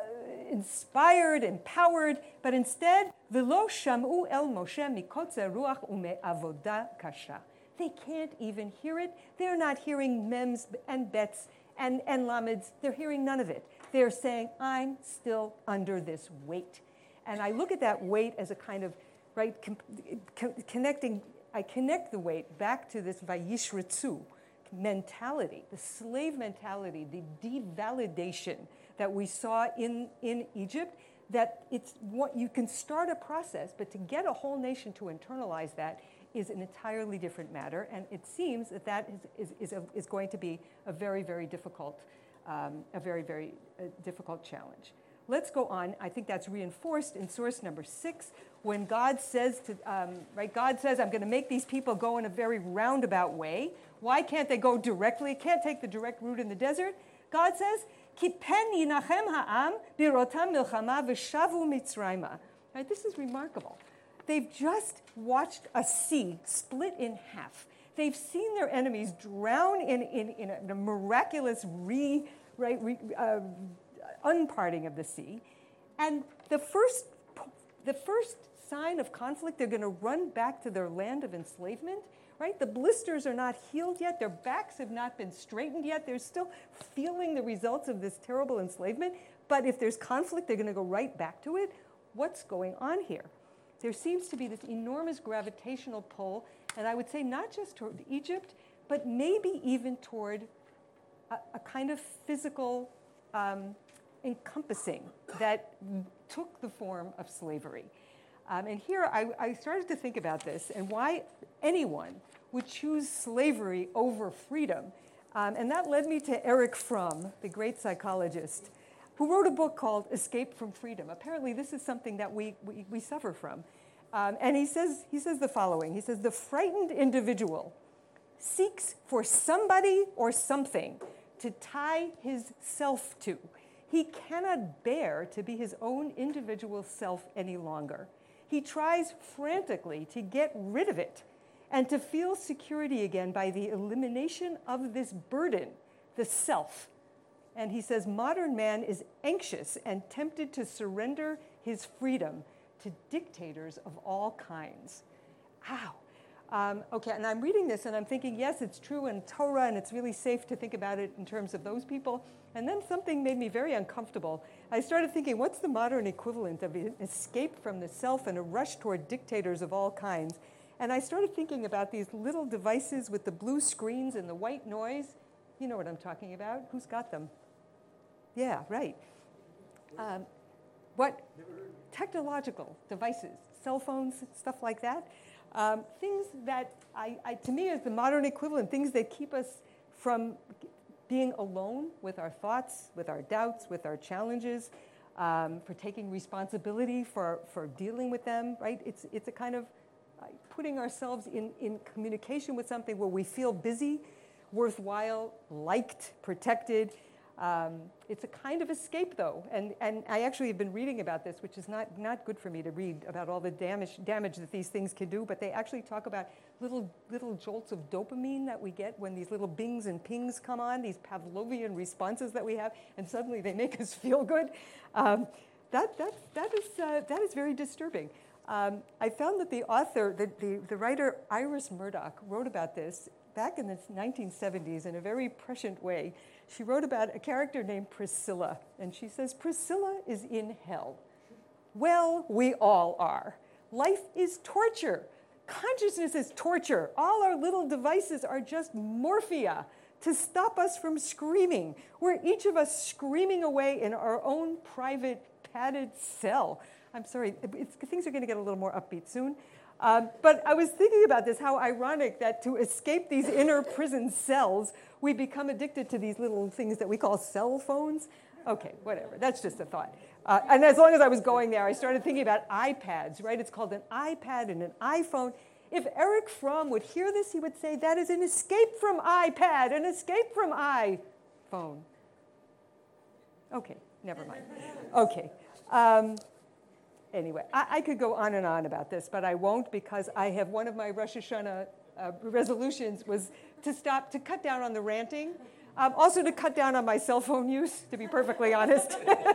Inspired, empowered, but instead, v'lo sham'u el Moshe mikotzer ruach ume'avoda kasha. They can't even hear it. They're not hearing mems and bets and, and lameds. They're hearing none of it. They're saying, I'm still under this weight. And I look at that weight as a kind of, right, com- co- connecting, I connect the weight back to this vayishritzu mentality, the slave mentality, the devalidation that we saw in, in Egypt, that it's what you can start a process, but to get a whole nation to internalize that is an entirely different matter, and it seems that that is, is, is, a, is going to be a very, very difficult, um, a very, very uh, difficult challenge. Let's go on. I think that's reinforced in source number six, when God says to, um, right, God says, I'm going to make these people go in a very roundabout way. Why can't they go directly? Can't take the direct route in the desert. God says, Ki pen yinachem ha'am birotam milchama v'shavu mitzrayma. Right, this is remarkable. They've just watched a sea split in half. They've seen their enemies drown in, in, in, a, in a miraculous re, right, re, uh, unparting of the sea. And the first, the first sign of conflict, they're going to run back to their land of enslavement. Right? The blisters are not healed yet. Their backs have not been straightened yet. They're still feeling the results of this terrible enslavement. But if there's conflict, they're going to go right back to it. What's going on here? There seems to be this enormous gravitational pull, and I would say not just toward Egypt, but maybe even toward a, a kind of physical um, encompassing that took the form of slavery. Um, and here I, I started to think about this and why anyone would choose slavery over freedom. Um, and that led me to Erich Fromm, the great psychologist, who wrote a book called Escape from Freedom. Apparently this is something that we, we, we suffer from. Um, and he says, he says the following. He says, the frightened individual seeks for somebody or something to tie his self to. He cannot bear to be his own individual self any longer. He tries frantically to get rid of it and to feel security again by the elimination of this burden, the self. And he says, modern man is anxious and tempted to surrender his freedom to dictators of all kinds. Ow. Um, okay, and I'm reading this and I'm thinking, yes, it's true in Torah and it's really safe to think about it in terms of those people. And then something made me very uncomfortable. I started thinking, what's the modern equivalent of an escape from the self and a rush toward dictators of all kinds? And I started thinking about these little devices with the blue screens and the white noise. You know what I'm talking about. Who's got them? Yeah, right. Um, what? Technological devices, cell phones, stuff like that. Um, things that, I, I, to me, is the modern equivalent, things that keep us from being alone with our thoughts, with our doubts, with our challenges, um, for taking responsibility for, for dealing with them, right? It's, it's a kind of uh, putting ourselves in, in communication with something where we feel busy, worthwhile, liked, protected. Um, it's a kind of escape, though, and, and I actually have been reading about this, which is not, not good for me to read about all the damage, damage that these things can do, but they actually talk about little, little jolts of dopamine that we get when these little bings and pings come on, these Pavlovian responses that we have, and suddenly they make us feel good. Um, that, that, that, is, uh, that is very disturbing. Um, I found that the author, the, the, the writer Iris Murdoch, wrote about this back in the nineteen seventies in a very prescient way. She wrote about a character named Priscilla, and she says, Priscilla is in hell. Well, we all are. Life is torture. Consciousness is torture. All our little devices are just morphia to stop us from screaming. We're each of us screaming away in our own private padded cell. I'm sorry, it's, things are going to get a little more upbeat soon. Um, but I was thinking about this, how ironic that to escape these inner prison cells, we become addicted to these little things that we call cell phones. Okay, whatever, that's just a thought. Uh, and as long as I was going there, I started thinking about iPads, right? It's called an iPad and an iPhone. If Eric Fromm would hear this, he would say, that is an escape from iPad, an escape from iPhone. Okay, never mind. Okay. Um, Anyway, I, I could go on and on about this, but I won't because I have one of my Rosh Hashanah uh, resolutions was to stop, to cut down on the ranting, um, also to cut down on my cell phone use, to be perfectly honest.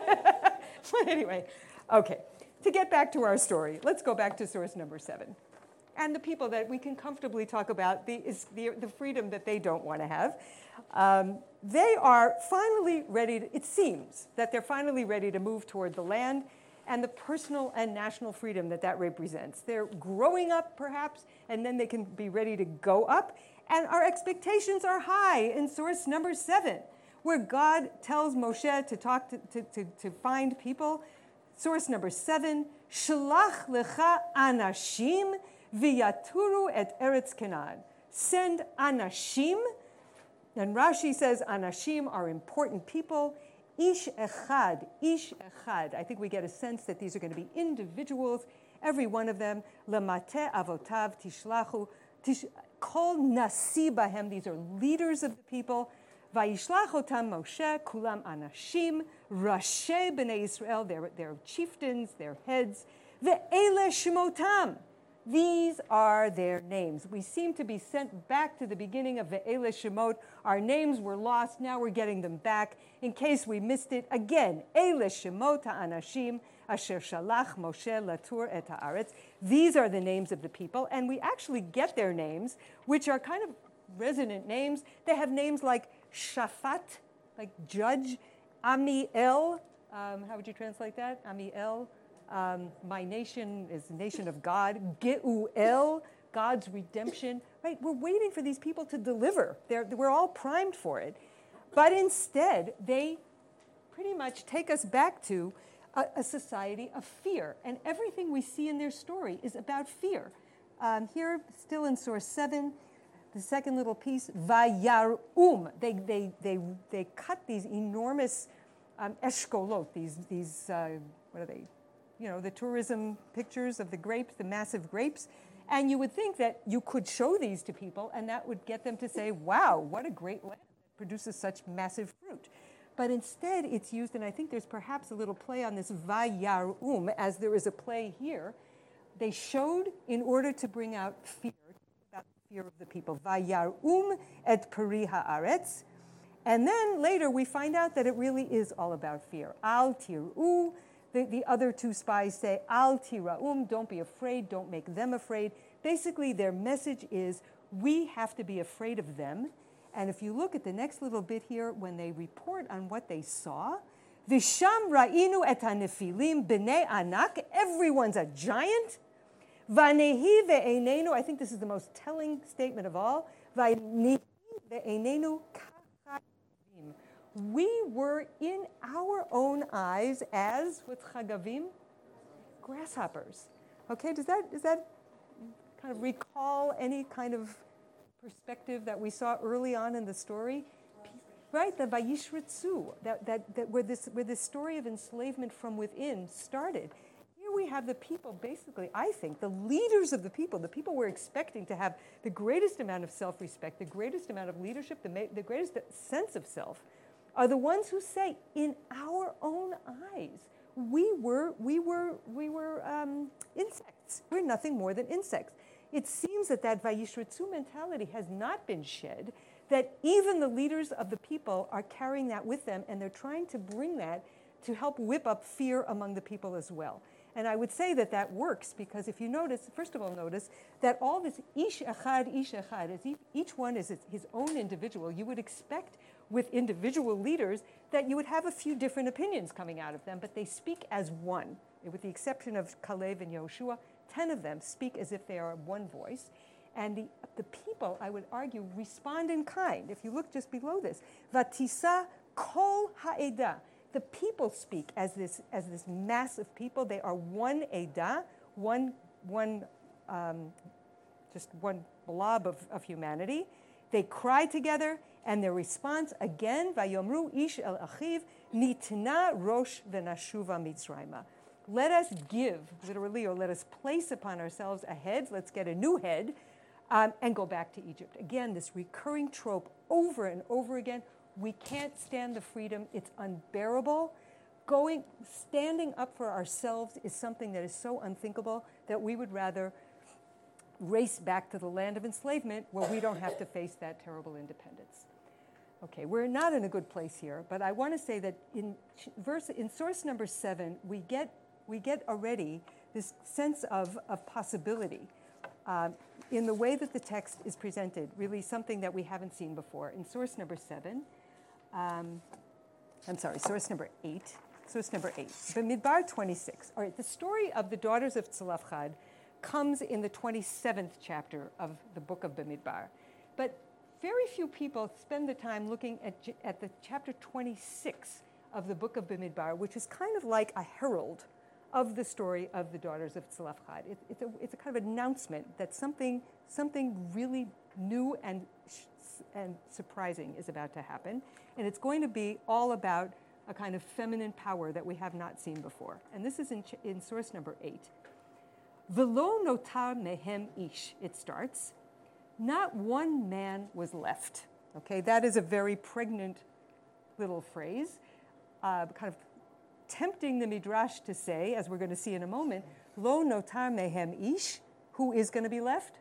But anyway, okay, to get back to our story, let's go back to source number seven. And the people that we can comfortably talk about the, is the, the freedom that they don't want to have. Um, they are finally ready, to, it seems that they're finally ready to move toward the land and the personal and national freedom that that represents. They're growing up, perhaps, and then they can be ready to go up. And our expectations are high in source number seven, where God tells Moshe to talk to, to, to, to find people. Source number seven, Shalach lecha anashim v'yaturu et eretz Canaan. Send anashim, and Rashi says anashim are important people. Ish echad, ish echad. I think we get a sense that these are going to be individuals, every one of them. Lemate avotav tishlachu, tish, kol nasi bahem. These are leaders of the people. Vayishlach otam Moshe, kulam anashim, rashe b'nei Israel. They're, they're chieftains, they're heads. Ve'ele shemotam. These are their names. We seem to be sent back to the beginning of Ve'ele Shemot. Our names were lost. Now we're getting them back. In case we missed it, again, Ele Shemot ha'anashim asher shalach Moshe latur et haaretz. These are the names of the people, and we actually get their names, which are kind of resonant names. They have names like Shafat, like judge, Amiel. Um, how would you translate that? Amiel. Um, my nation is the nation of God. Geuel, God's redemption. Right? We're waiting for these people to deliver. They're, we're all primed for it. But instead, they pretty much take us back to a, a society of fear. And everything we see in their story is about fear. Um, here, still in source seven, the second little piece, Vayarum. They, they, they, they cut these enormous um, eshkolot, these, these uh, what are they? You know, the tourism pictures of the grapes, the massive grapes. And you would think that you could show these to people and that would get them to say, wow, what a great land that produces such massive fruit. But instead it's used, and I think there's perhaps a little play on this vayarum, as there is a play here. They showed in order to bring out fear, about the fear of the people. Vayarum et peri haaretz. And then later we find out that it really is all about fear. Al tir'u. The, the other two spies say, Al tira'um, don't be afraid, don't make them afraid. Basically, their message is, we have to be afraid of them. And if you look at the next little bit here, when they report on what they saw, Visham ra'inu et hanefilim b'nei anak, everyone's a giant. Vanehi ve'einenu, I think this is the most telling statement of all, Vanehi ve'einenu kachagavim. We were in our own eyes as, with chagavim, grasshoppers. Okay, does that, does that kind of recall any kind of perspective that we saw early on in the story? Right, the Vayishritzu, that, that, that where, this, where this story of enslavement from within started. Here we have the people, basically, I think, the leaders of the people, the people we're expecting to have the greatest amount of self-respect, the greatest amount of leadership, the, the greatest sense of self, are the ones who say, in our own eyes, we were, we were, we were um, insects. We're nothing more than insects. It seems that that Vayishritzu mentality has not been shed, that even the leaders of the people are carrying that with them, and they're trying to bring that to help whip up fear among the people as well. And I would say that that works because if you notice, first of all, notice that all this ish echad, ish echad, as each one is his own individual, you would expect with individual leaders that you would have a few different opinions coming out of them, but they speak as one. With the exception of Kalev and Yehoshua, ten of them speak as if they are one voice. And the, the people, I would argue, respond in kind. If you look just below this, Vatisa kol ha'edah. The people speak as this, as this mass of people. They are one edah, one, one um, just one blob of, of humanity. They cry together, and their response again, Vayomru ish el achiv, nitna rosh v'nashuva mitzrayma. Let us give, literally, or let us place upon ourselves a head. Let's get a new head um, and go back to Egypt. Again, this recurring trope over and over again. We can't stand the freedom. It's unbearable. Going, standing up for ourselves is something that is so unthinkable that we would rather race back to the land of enslavement where we don't have to face that terrible independence. Okay, we're not in a good place here, but I want to say that in verse, in source number seven, we get we get already this sense of, of possibility uh, in the way that the text is presented, really something that we haven't seen before. In source number seven, um, I'm sorry, source number eight, source number eight, Bamidbar twenty-six. All right, the story of the daughters of Tzlafchad comes in the twenty-seventh chapter of the book of Bamidbar. But very few people spend the time looking at, at the chapter twenty-six of the book of Bamidbar, which is kind of like a herald of the story of the daughters of Tzlafchad. It, it's, a, it's a kind of announcement that something, something really new and, and surprising is about to happen. And it's going to be all about a kind of feminine power that we have not seen before. And this is in, in source number eight. Velo notar mehem ish, it starts. Not one man was left. Okay, that is a very pregnant little phrase, uh, kind of tempting the Midrash to say, as we're going to see in a moment, lo notar mehem ish, who is going to be left?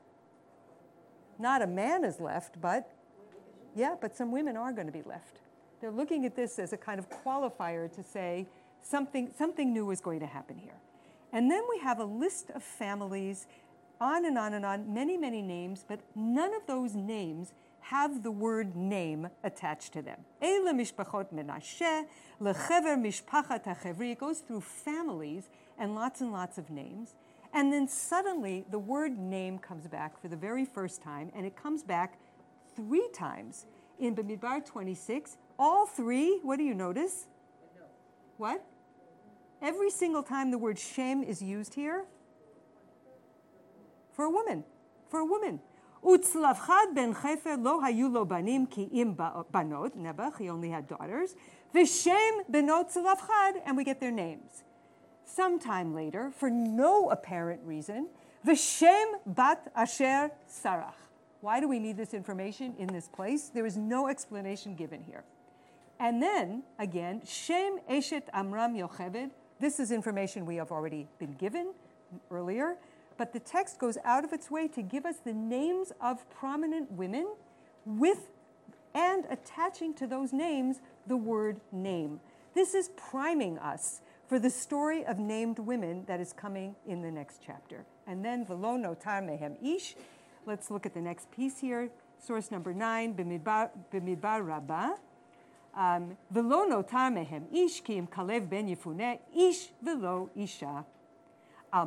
Not a man is left, but, yeah, but some women are going to be left. They're looking at this as a kind of qualifier to say something, something new is going to happen here. And then we have a list of families, on and on and on, many, many names, but none of those names have the word name attached to them. Eile mishpachot Menashe, lechever mishpachat hachevri. It goes through families and lots and lots of names. And then suddenly the word name comes back for the very first time, and it comes back three times in Bamidbar twenty-six. All three, what do you notice? What? Every single time the word shem is used here, for a woman, for a woman. Utzlavchad ben Chefer lo hayu lo banim ki im banot, Nebuch, he only had daughters. V'shem benot Tzlavchad, and we get their names. Sometime later, for no apparent reason, V'shem bat asher sarach. Why do we need this information in this place? There is no explanation given here. And then, again, Shem eshet Amram Yocheved. This is information we have already been given earlier. But the text goes out of its way to give us the names of prominent women with and attaching to those names the word name. This is priming us for the story of named women that is coming in the next chapter. And then velo notar mehem ish. Let's look at the next piece here. Source number nine, B'midbar, B'midbar Rabbah. Velo notar mehem ish ki im Kalev ben Yefuneh ish velo isha. The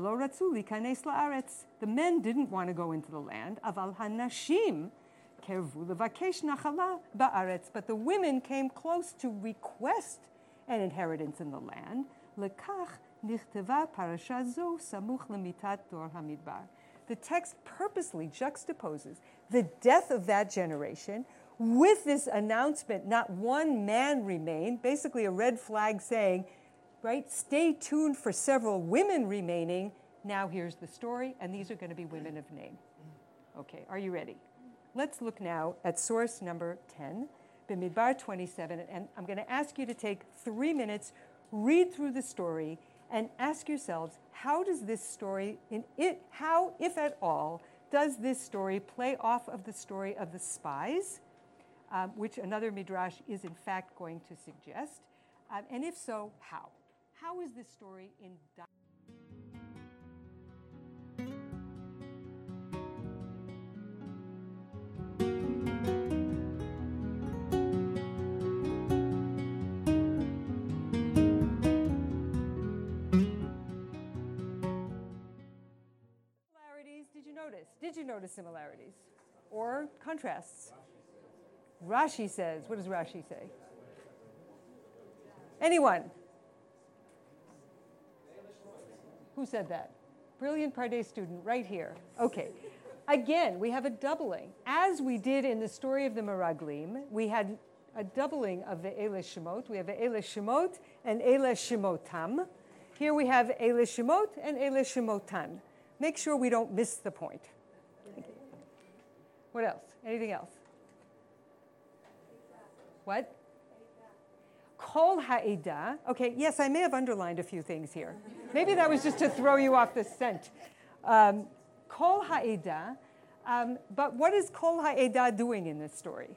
men didn't want to go into the land. Aval hanashim kervu levakesh nachala ba'aretz. But the women came close to request an inheritance in the land. Lekach nichteva parasha zo samuch lemitat dor hamidbar. The text purposely juxtaposes the death of that generation with this announcement, not one man remained, basically a red flag saying, right? Stay tuned for several women remaining. Now here's the story, and these are going to be women of name. Okay, are you ready? Let's look now at source number ten, Bamidbar twenty-seven, and I'm going to ask you to take three minutes, read through the story, and ask yourselves, how does this story, in it, how, if at all, does this story play off of the story of the spies, um, which another midrash is in fact going to suggest, um, and if so, how? How is this story in did you notice similarities or contrasts? Rashi says, what does Rashi say? Anyone? Who said that? Brilliant Pardes student right here. Okay. Again, we have a doubling. As we did in the story of the Meraglim, we had a doubling of the Eile Shemot. We have Eile Shemot and Eile Shemotam. Here we have Eile Shemot and Eile Shemotan. Make sure we don't miss the point. What else? Anything else? What? Kol ha'edah. Okay, yes, I may have underlined a few things here. Maybe that was just to throw you off the scent. Um, Kol ha'edah. Um, but what is Kol ha'edah doing in this story?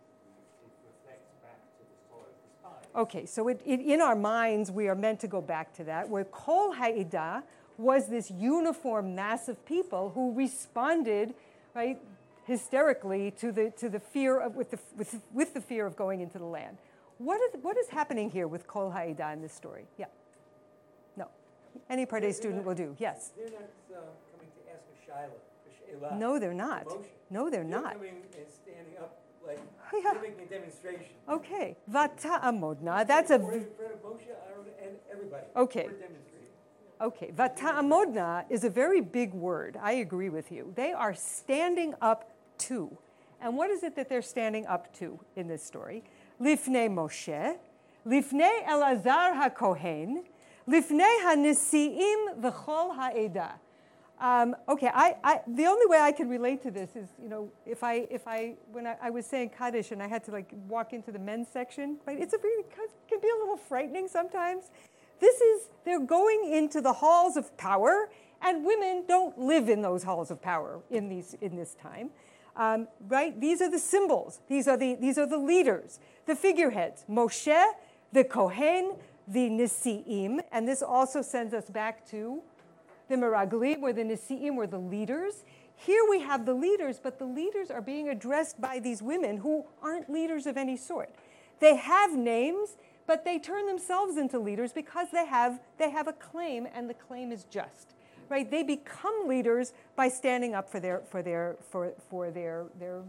Okay, so it, it, in our minds, we are meant to go back to that, where Kol ha'edah was this uniform mass of people who responded, right, hysterically to the to the fear of with the with, with the fear of going into the land. What is what is happening here with Kol ha'edah in this story? Yeah. No. Any Pardes student not, will do. Yes. They're not uh, coming to ask a shaila, a shayla. No, they're not. Promotion. No, they're, they're not. Coming and standing up like Yeah. giving a demonstration. Okay. Vata'amodna. That's a. For, for Moshe, Aaron, and everybody. Okay. We're demonstrating. Okay, vata'amodna is a very big word. I agree with you. They are standing up to. And what is it that they're standing up to in this story? Lifnei Moshe, lifnei Elazar HaKohen, lifnei HaNesi'im v'chol ha'edah. Um, okay, I, I, the only way I can relate to this is, you know, if I, if I, when I, I was saying Kaddish and I had to like walk into the men's section, right? It's a really, can be a little frightening sometimes. This is, they're going into the halls of power, and women don't live in those halls of power in, these, in this time, um, right? These are the symbols. These are the, these are the leaders, the figureheads. Moshe, the Kohen, the Nesi'im, and this also sends us back to the Meraglim, where the Nesi'im were the leaders. Here we have the leaders, but the leaders are being addressed by these women who aren't leaders of any sort. They have names, but they turn themselves into leaders because they have, they have a claim, and the claim is just, right? They become leaders by standing up for their, for their, for, for their, their,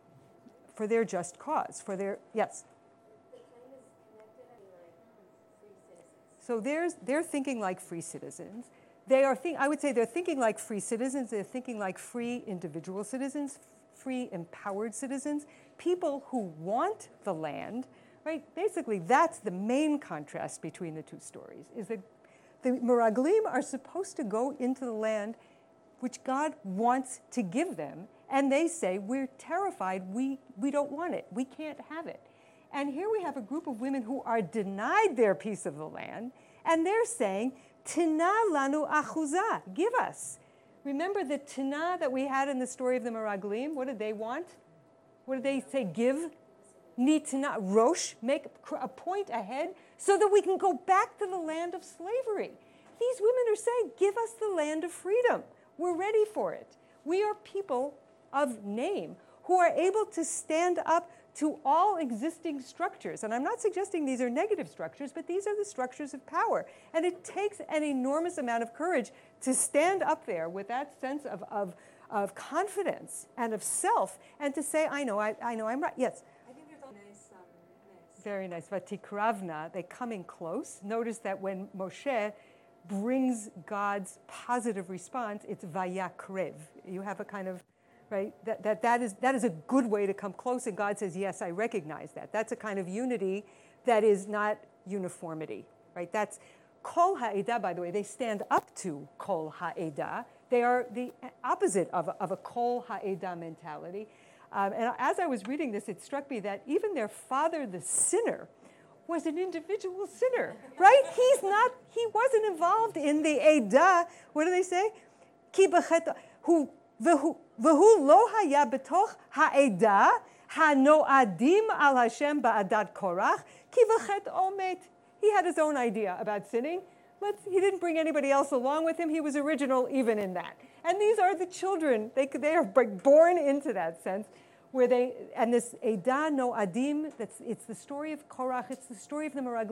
for their just cause, for their, yes? The claim is connected, I mean, like free citizens. So there's, they're thinking like free citizens. They are, think, I would say they're thinking like free citizens. They're thinking like free individual citizens, free empowered citizens, people who want the land. Right? Basically, that's the main contrast between the two stories, is that the Meraglim are supposed to go into the land which God wants to give them, and they say, we're terrified, we, we don't want it, we can't have it. And here we have a group of women who are denied their piece of the land, and they're saying, Tina lanu achuzah, give us. Remember the tina that we had in the story of the Meraglim? What did they want? What did they say, give? Nitna, Rosh, make a point ahead so that we can go back to the land of slavery. These women are saying, give us the land of freedom. We're ready for it. We are people of name who are able to stand up to all existing structures. And I'm not suggesting these are negative structures, but these are the structures of power. And it takes an enormous amount of courage to stand up there with that sense of, of, of confidence and of self, and to say, I know, I, I know I'm right. Yes? Nice, um, nice. Very nice. Vatikravna, they come in close. Notice that when Moshe brings God's positive response, it's vayakrev. You have a kind of, right, that, that, that, is, that is a good way to come close, and God says, yes, I recognize that. That's a kind of unity that is not uniformity, right? That's Kol ha'edah, by the way, they stand up to Kol ha'edah. They are the opposite of a, of a Kol ha'edah mentality. Um, and as I was reading this, it struck me that even their father, the sinner, was an individual sinner, right? He's not, he wasn't involved in the Edah. What do they say? Ki b'chet, hu, v'hu, v'hu lo haya b'toch ha'edah ha'no'adim al Hashem ba'adat korach, ki b'chet omet. He had his own idea about sinning. Let's, he didn't bring anybody else along with him. He was original even in that. And these are the children. They, they are born into that sense. Where they, and this Edah no Adim, that's, it's the story of Korach, it's the story of the Meraglim.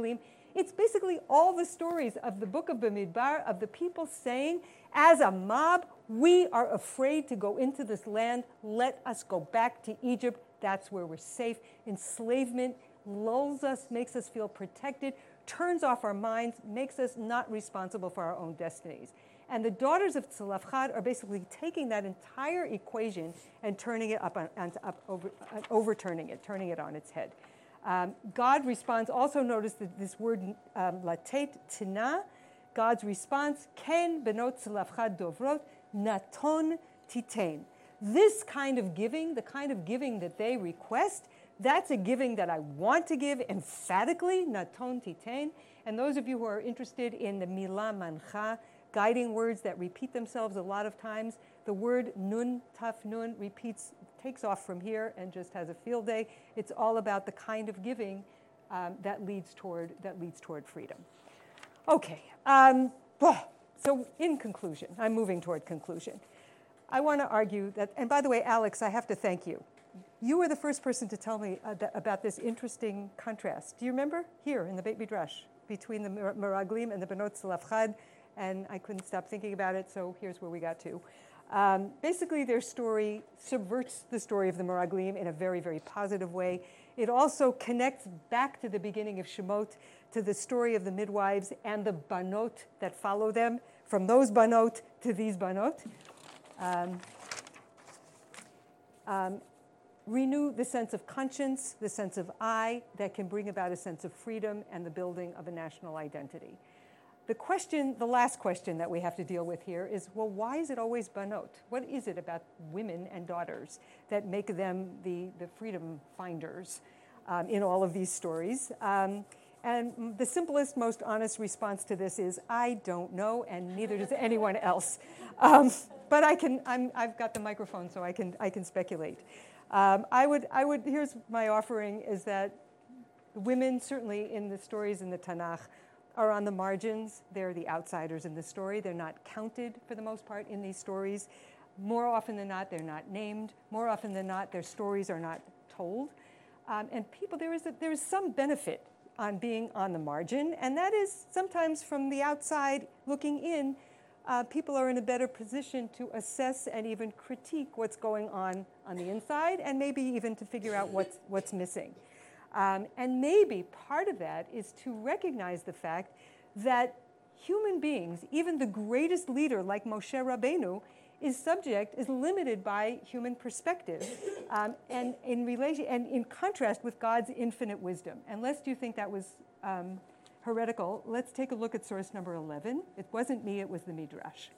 It's basically all the stories of the book of Bamidbar, of the people saying, as a mob, we are afraid to go into this land. Let us go back to Egypt. That's where we're safe. Enslavement lulls us, makes us feel protected, turns off our minds, makes us not responsible for our own destinies. And the daughters of Tzlafchad are basically taking that entire equation and turning it up, on, up over, uh, overturning it, turning it on its head. Um, God responds, also notice that this word um, latet, tina, God's response, ken benot Tzlafchad dovrot, naton titein. This kind of giving, the kind of giving that they request, that's a giving that I want to give emphatically, naton titein. And those of you who are interested in the milah mancha, guiding words that repeat themselves a lot of times, the word nun, taf nun, repeats, takes off from here and just has a field day. It's all about the kind of giving um, that leads toward that leads toward freedom. Okay, um, so in conclusion, I'm moving toward conclusion. I want to argue that, and by the way, Alex, I have to thank you. You were the first person to tell me uh, th- about this interesting contrast. Do you remember? Here in the Beit Midrash, between the Meraglim and the Benot Tzlafchad, and I couldn't stop thinking about it, so here's where we got to. Um, basically, their story subverts the story of the Meraglim in a very, very positive way. It also connects back to the beginning of Shemot, to the story of the midwives and the banot that follow them, from those banot to these banot. Um, um, renew the sense of conscience, the sense of I, that can bring about a sense of freedom and the building of a national identity. The question, the last question that we have to deal with here is, well, why is it always banot? What is it about women and daughters that make them the, the freedom finders um, in all of these stories? Um, and the simplest, most honest response to this is, I don't know, and neither does anyone else. Um, but I can, I'm, I've got the microphone, so I can, I can speculate. Um, I would, I would, here's my offering, is that women, certainly in the stories in the Tanakh, are on the margins. They're the outsiders in the story. They're not counted, for the most part, in these stories. More often than not, they're not named. More often than not, their stories are not told. Um, and people, there is, a, there is some benefit on being on the margin, and that is sometimes from the outside looking in, uh, people are in a better position to assess and even critique what's going on on the inside, and maybe even to figure out what's, what's missing. Um, and maybe part of that is to recognize the fact that human beings, even the greatest leader like Moshe Rabbeinu, is subject, is limited by human perspective, um, and in relation, and in contrast with God's infinite wisdom. And lest you think that was um, heretical, let's take a look at source number eleven. It wasn't me, it was the Midrash.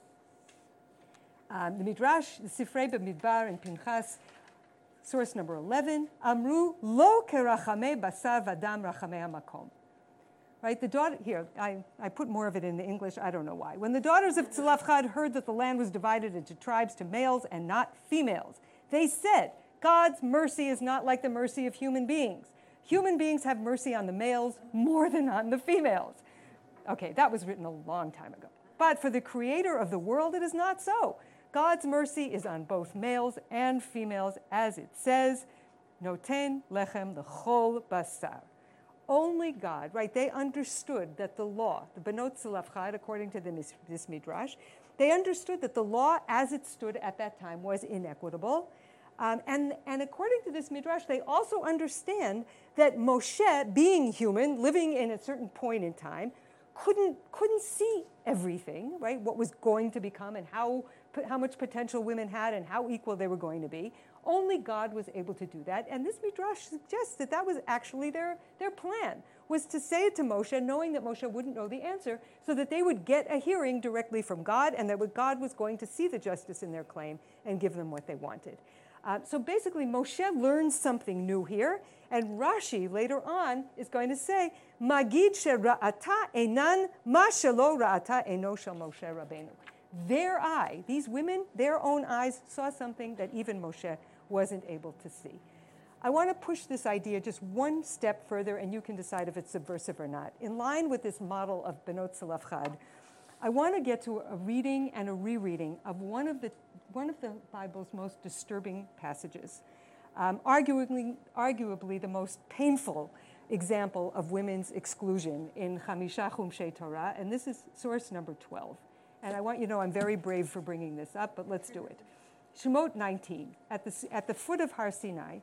Um, the Midrash, the Sifrei B'Midbar and Pinchas, source number eleven, Amru lo kerachame basar vadam rachame hamakom. Right, the daughter, here, I, I put more of it in the English, I don't know why. When the daughters of Tzlafchad heard that the land was divided into tribes to males and not females, they said, God's mercy is not like the mercy of human beings. Human beings have mercy on the males more than on the females. Okay, that was written a long time ago. But for the creator of the world, it is not so. God's mercy is on both males and females, as it says, Noten lechem l'chol basar. Only God, right? They understood that the law, the Benot Tzlafchad, according to the, this Midrash, they understood that the law as it stood at that time was inequitable. Um, and, and according to this Midrash, they also understand that Moshe, being human, living in a certain point in time, couldn't, couldn't see everything, right? What was going to become and how, how much potential women had and how equal they were going to be. Only God was able to do that. And this Midrash suggests that that was actually their, their plan, was to say it to Moshe, knowing that Moshe wouldn't know the answer, so that they would get a hearing directly from God, and that God was going to see the justice in their claim and give them what they wanted. Uh, so basically, Moshe learns something new here, and Rashi later on is going to say, Magid she'ra'ata enan ma shelo ra'ata eno shel Moshe Rabbeinu. Their eye, these women, their own eyes saw something that even Moshe wasn't able to see. I want to push this idea just one step further, and you can decide if it's subversive or not. In line with this model of Benot Tzlafchad, I want to get to a reading and a rereading of one of the, one of the Bible's most disturbing passages, um, arguably, arguably the most painful example of women's exclusion in Chamisha Chumshei Torah, and this is source number twelve. And I want you to know I'm very brave for bringing this up, but let's do it. Shemot nineteen, at the, at the foot of Har Sinai,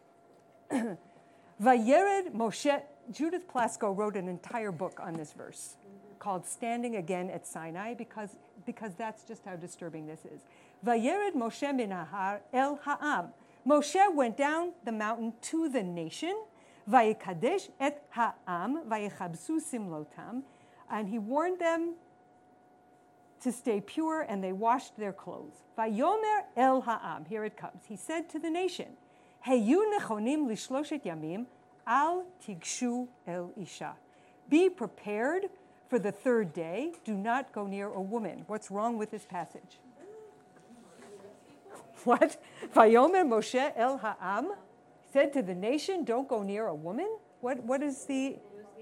Vayered Moshe, Judith Plasko wrote an entire book on this verse called Standing Again at Sinai, because, because that's just how disturbing this is. Vayered Moshe min hahar el ha'am. Moshe went down the mountain to the nation, Vayikadesh et ha'am, vayichabsu simlotam, and he warned them to stay pure, and they washed their clothes. Vayomer el ha'am, here it comes. He said to the nation, Heyu nechonim lishloshet yamim, al tigshu el isha. Be prepared for the third day. Do not go near a woman. What's wrong with this passage? What? Vayomer Moshe el ha'am said to the nation, don't go near a woman? What? What is the...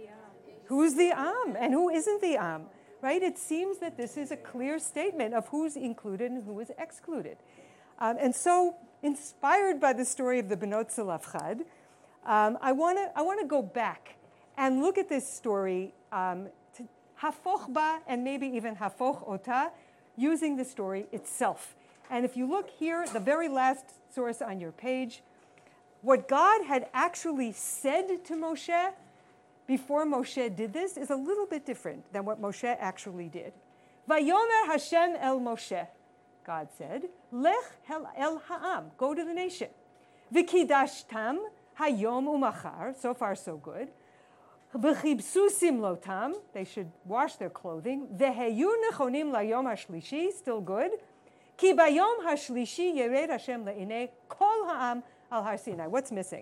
Who's the Am? And who isn't the Am? Right? It seems that this is a clear statement of who's included and who is excluded. Um, and so, inspired by the story of the Benot Tzlafchad, um, I want to I want to go back and look at this story, um, to hafoch ba, and maybe even hafoch ota, using the story itself. And if you look here, the very last source on your page, what God had actually said to Moshe before Moshe did this is a little bit different than what Moshe actually did. Vayomer Hashem el Moshe, God said, Lech el ha'am, go to the nation. V'kidashtam hayom umachar, so far so good. V'chibsu simlotam, they should wash their clothing. V'heyu nechonim layom hashlishi, still good. Ki bayom hashlishi yered Hashem le'inei kol ha'am al har Sinai. What's missing?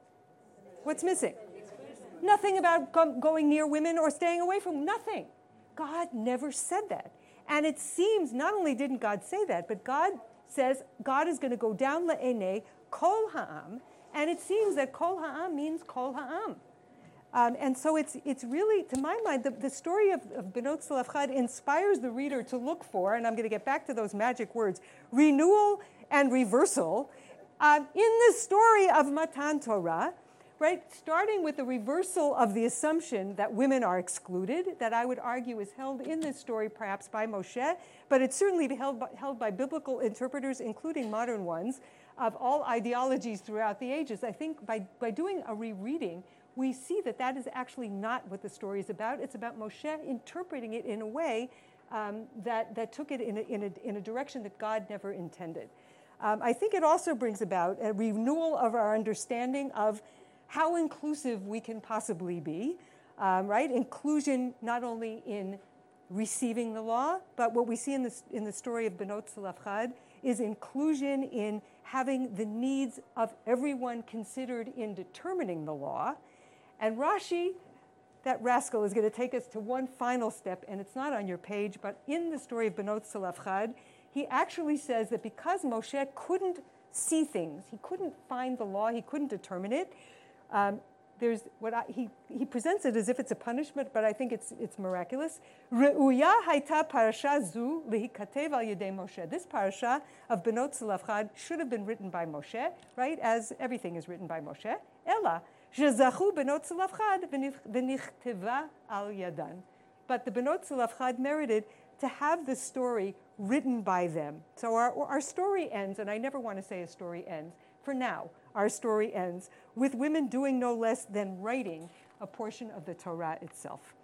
What's missing? Nothing about go- going near women or staying away from, nothing. God never said that. And it seems, not only didn't God say that, but God says God is going to go down le'enei kol ha'am, and it seems that kol ha'am means kol ha'am. Um, and so it's it's really, to my mind, the, the story of, of Benot Tzlafchad inspires the reader to look for, and I'm going to get back to those magic words, renewal and reversal, um, in the story of Matan Torah, right? Starting with the reversal of the assumption that women are excluded, that I would argue is held in this story perhaps by Moshe, but it's certainly held by, held by biblical interpreters, including modern ones, of all ideologies throughout the ages. I think by, by doing a rereading, we see that that is actually not what the story is about. It's about Moshe interpreting it in a way um, that, that took it in a, in, a, in a direction that God never intended. Um, I think it also brings about a renewal of our understanding of how inclusive we can possibly be, um, right? Inclusion not only in receiving the law, but what we see in, this, in the story of Benot Tzlafchad is inclusion in having the needs of everyone considered in determining the law. And Rashi, that rascal, is going to take us to one final step, and it's not on your page, but in the story of Benot Tzlafchad, he actually says that because Moshe couldn't see things, he couldn't find the law, he couldn't determine it, Um, there's what I, he he presents it as if it's a punishment, but I think it's it's miraculous. Re'uya hayta parasha zu lehikatev al yedei Moshe. This parasha of Benot Tzlafchad should have been written by Moshe, right? As everything is written by Moshe. Ella shezachu Benot Tzlafchad v'nichteva al yadan. But the Benot Tzlafchad merited to have the story written by them. So our our story ends, and I never want to say a story ends. For now, our story ends with women doing no less than writing a portion of the Torah itself.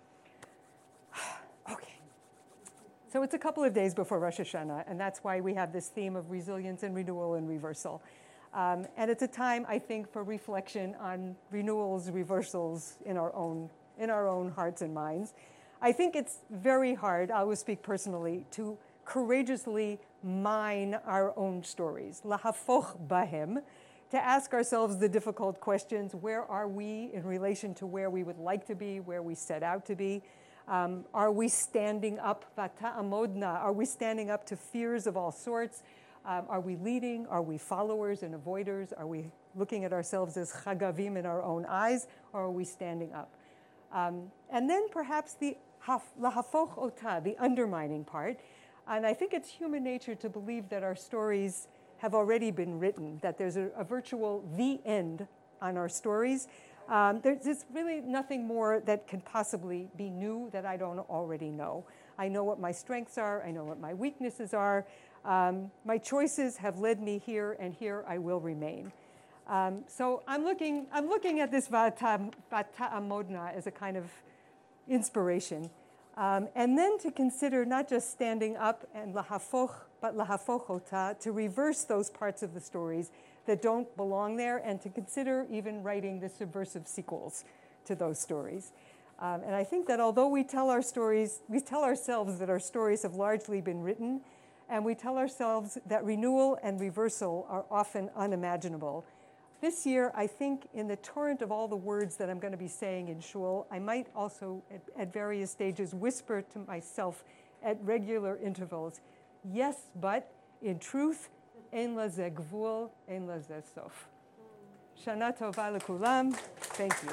Okay. So it's a couple of days before Rosh Hashanah, and that's why we have this theme of resilience and renewal and reversal. Um, and it's a time, I think, for reflection on renewals, reversals in our own in our own hearts and minds. I think it's very hard, I will speak personally, to courageously mine our own stories, lahafoch bahem, to ask ourselves the difficult questions: where are we in relation to where we would like to be, where we set out to be? Um, are we standing up, vata amodna? Are we standing up to fears of all sorts? Um, are we leading? Are we followers and avoiders? Are we looking at ourselves as chagavim in our own eyes, or are we standing up? Um, and then perhaps the haf, lahafoch ota, the undermining part. And I think it's human nature to believe that our stories have already been written, that there's a, a virtual the end on our stories. Um, there's, there's really nothing more that can possibly be new that I don't already know. I know what my strengths are. I know what my weaknesses are. Um, my choices have led me here, and here I will remain. Um, so I'm looking, I'm looking at this Vata, Vata Modna as a kind of inspiration. Um, and then to consider not just standing up and lahafoch, but lahafochota, to reverse those parts of the stories that don't belong there, and to consider even writing the subversive sequels to those stories. Um, and I think that although we tell our stories, we tell ourselves that our stories have largely been written, and we tell ourselves that renewal and reversal are often unimaginable. This year, I think in the torrent of all the words that I'm going to be saying in shul, I might also, at, at various stages, whisper to myself at regular intervals, yes, but in truth, ein laze gvul, ein laze sof. Shana tova lekulam. Thank you.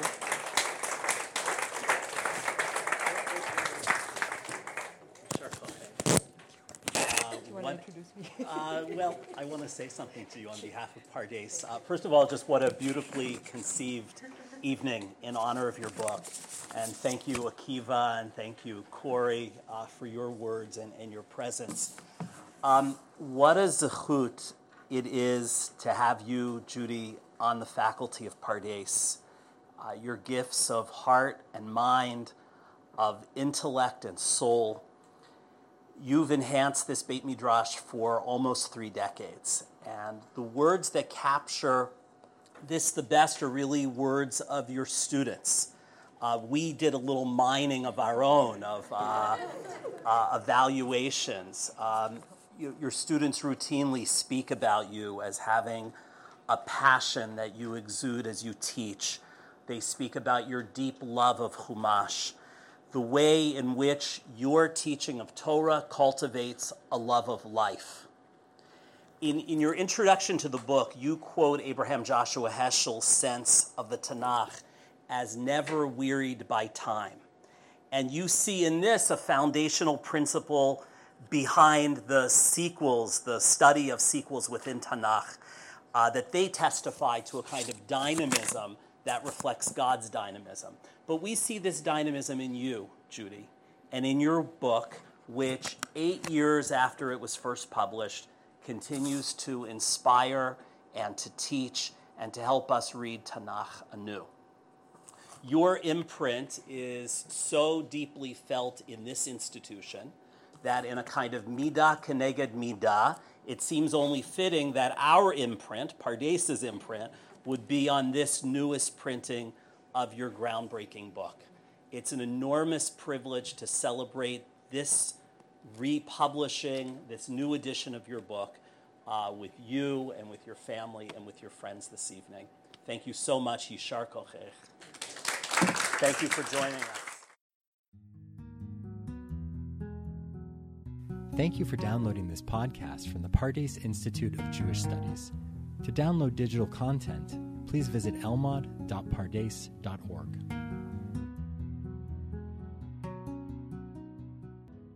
One, uh, well, I want to say something to you on behalf of Pardes. Uh, first of all, just what a beautifully conceived evening in honor of your book. And thank you, Akiva, and thank you, Corey, uh, for your words and, and your presence. Um, what a zechut it is to have you, Judy, on the faculty of Pardes. Uh, your gifts of heart and mind, of intellect and soul. You've enhanced this Beit Midrash for almost three decades. And the words that capture this the best are really words of your students. Uh, we did a little mining of our own, of uh, uh, evaluations. Um, you, your students routinely speak about you as having a passion that you exude as you teach. They speak about your deep love of Chumash, the way in which your teaching of Torah cultivates a love of life. In, in your introduction to the book, you quote Abraham Joshua Heschel's sense of the Tanakh as never wearied by time. And you see in this a foundational principle behind the sequels, the study of sequels within Tanakh, uh, that they testify to a kind of dynamism that reflects God's dynamism. But we see this dynamism in you, Judy, and in your book, which eight years after it was first published, continues to inspire and to teach and to help us read Tanakh anew. Your imprint is so deeply felt in this institution that in a kind of midah keneged midah, it seems only fitting that our imprint, Pardes's imprint, would be on this newest printing of your groundbreaking book. It's an enormous privilege to celebrate this republishing, this new edition of your book uh, with you and with your family and with your friends this evening. Thank you so much. Yishar kochech. Thank you for joining us. Thank you for downloading this podcast from the Pardes Institute of Jewish Studies. To download digital content, please visit elmad dot pardes dot org.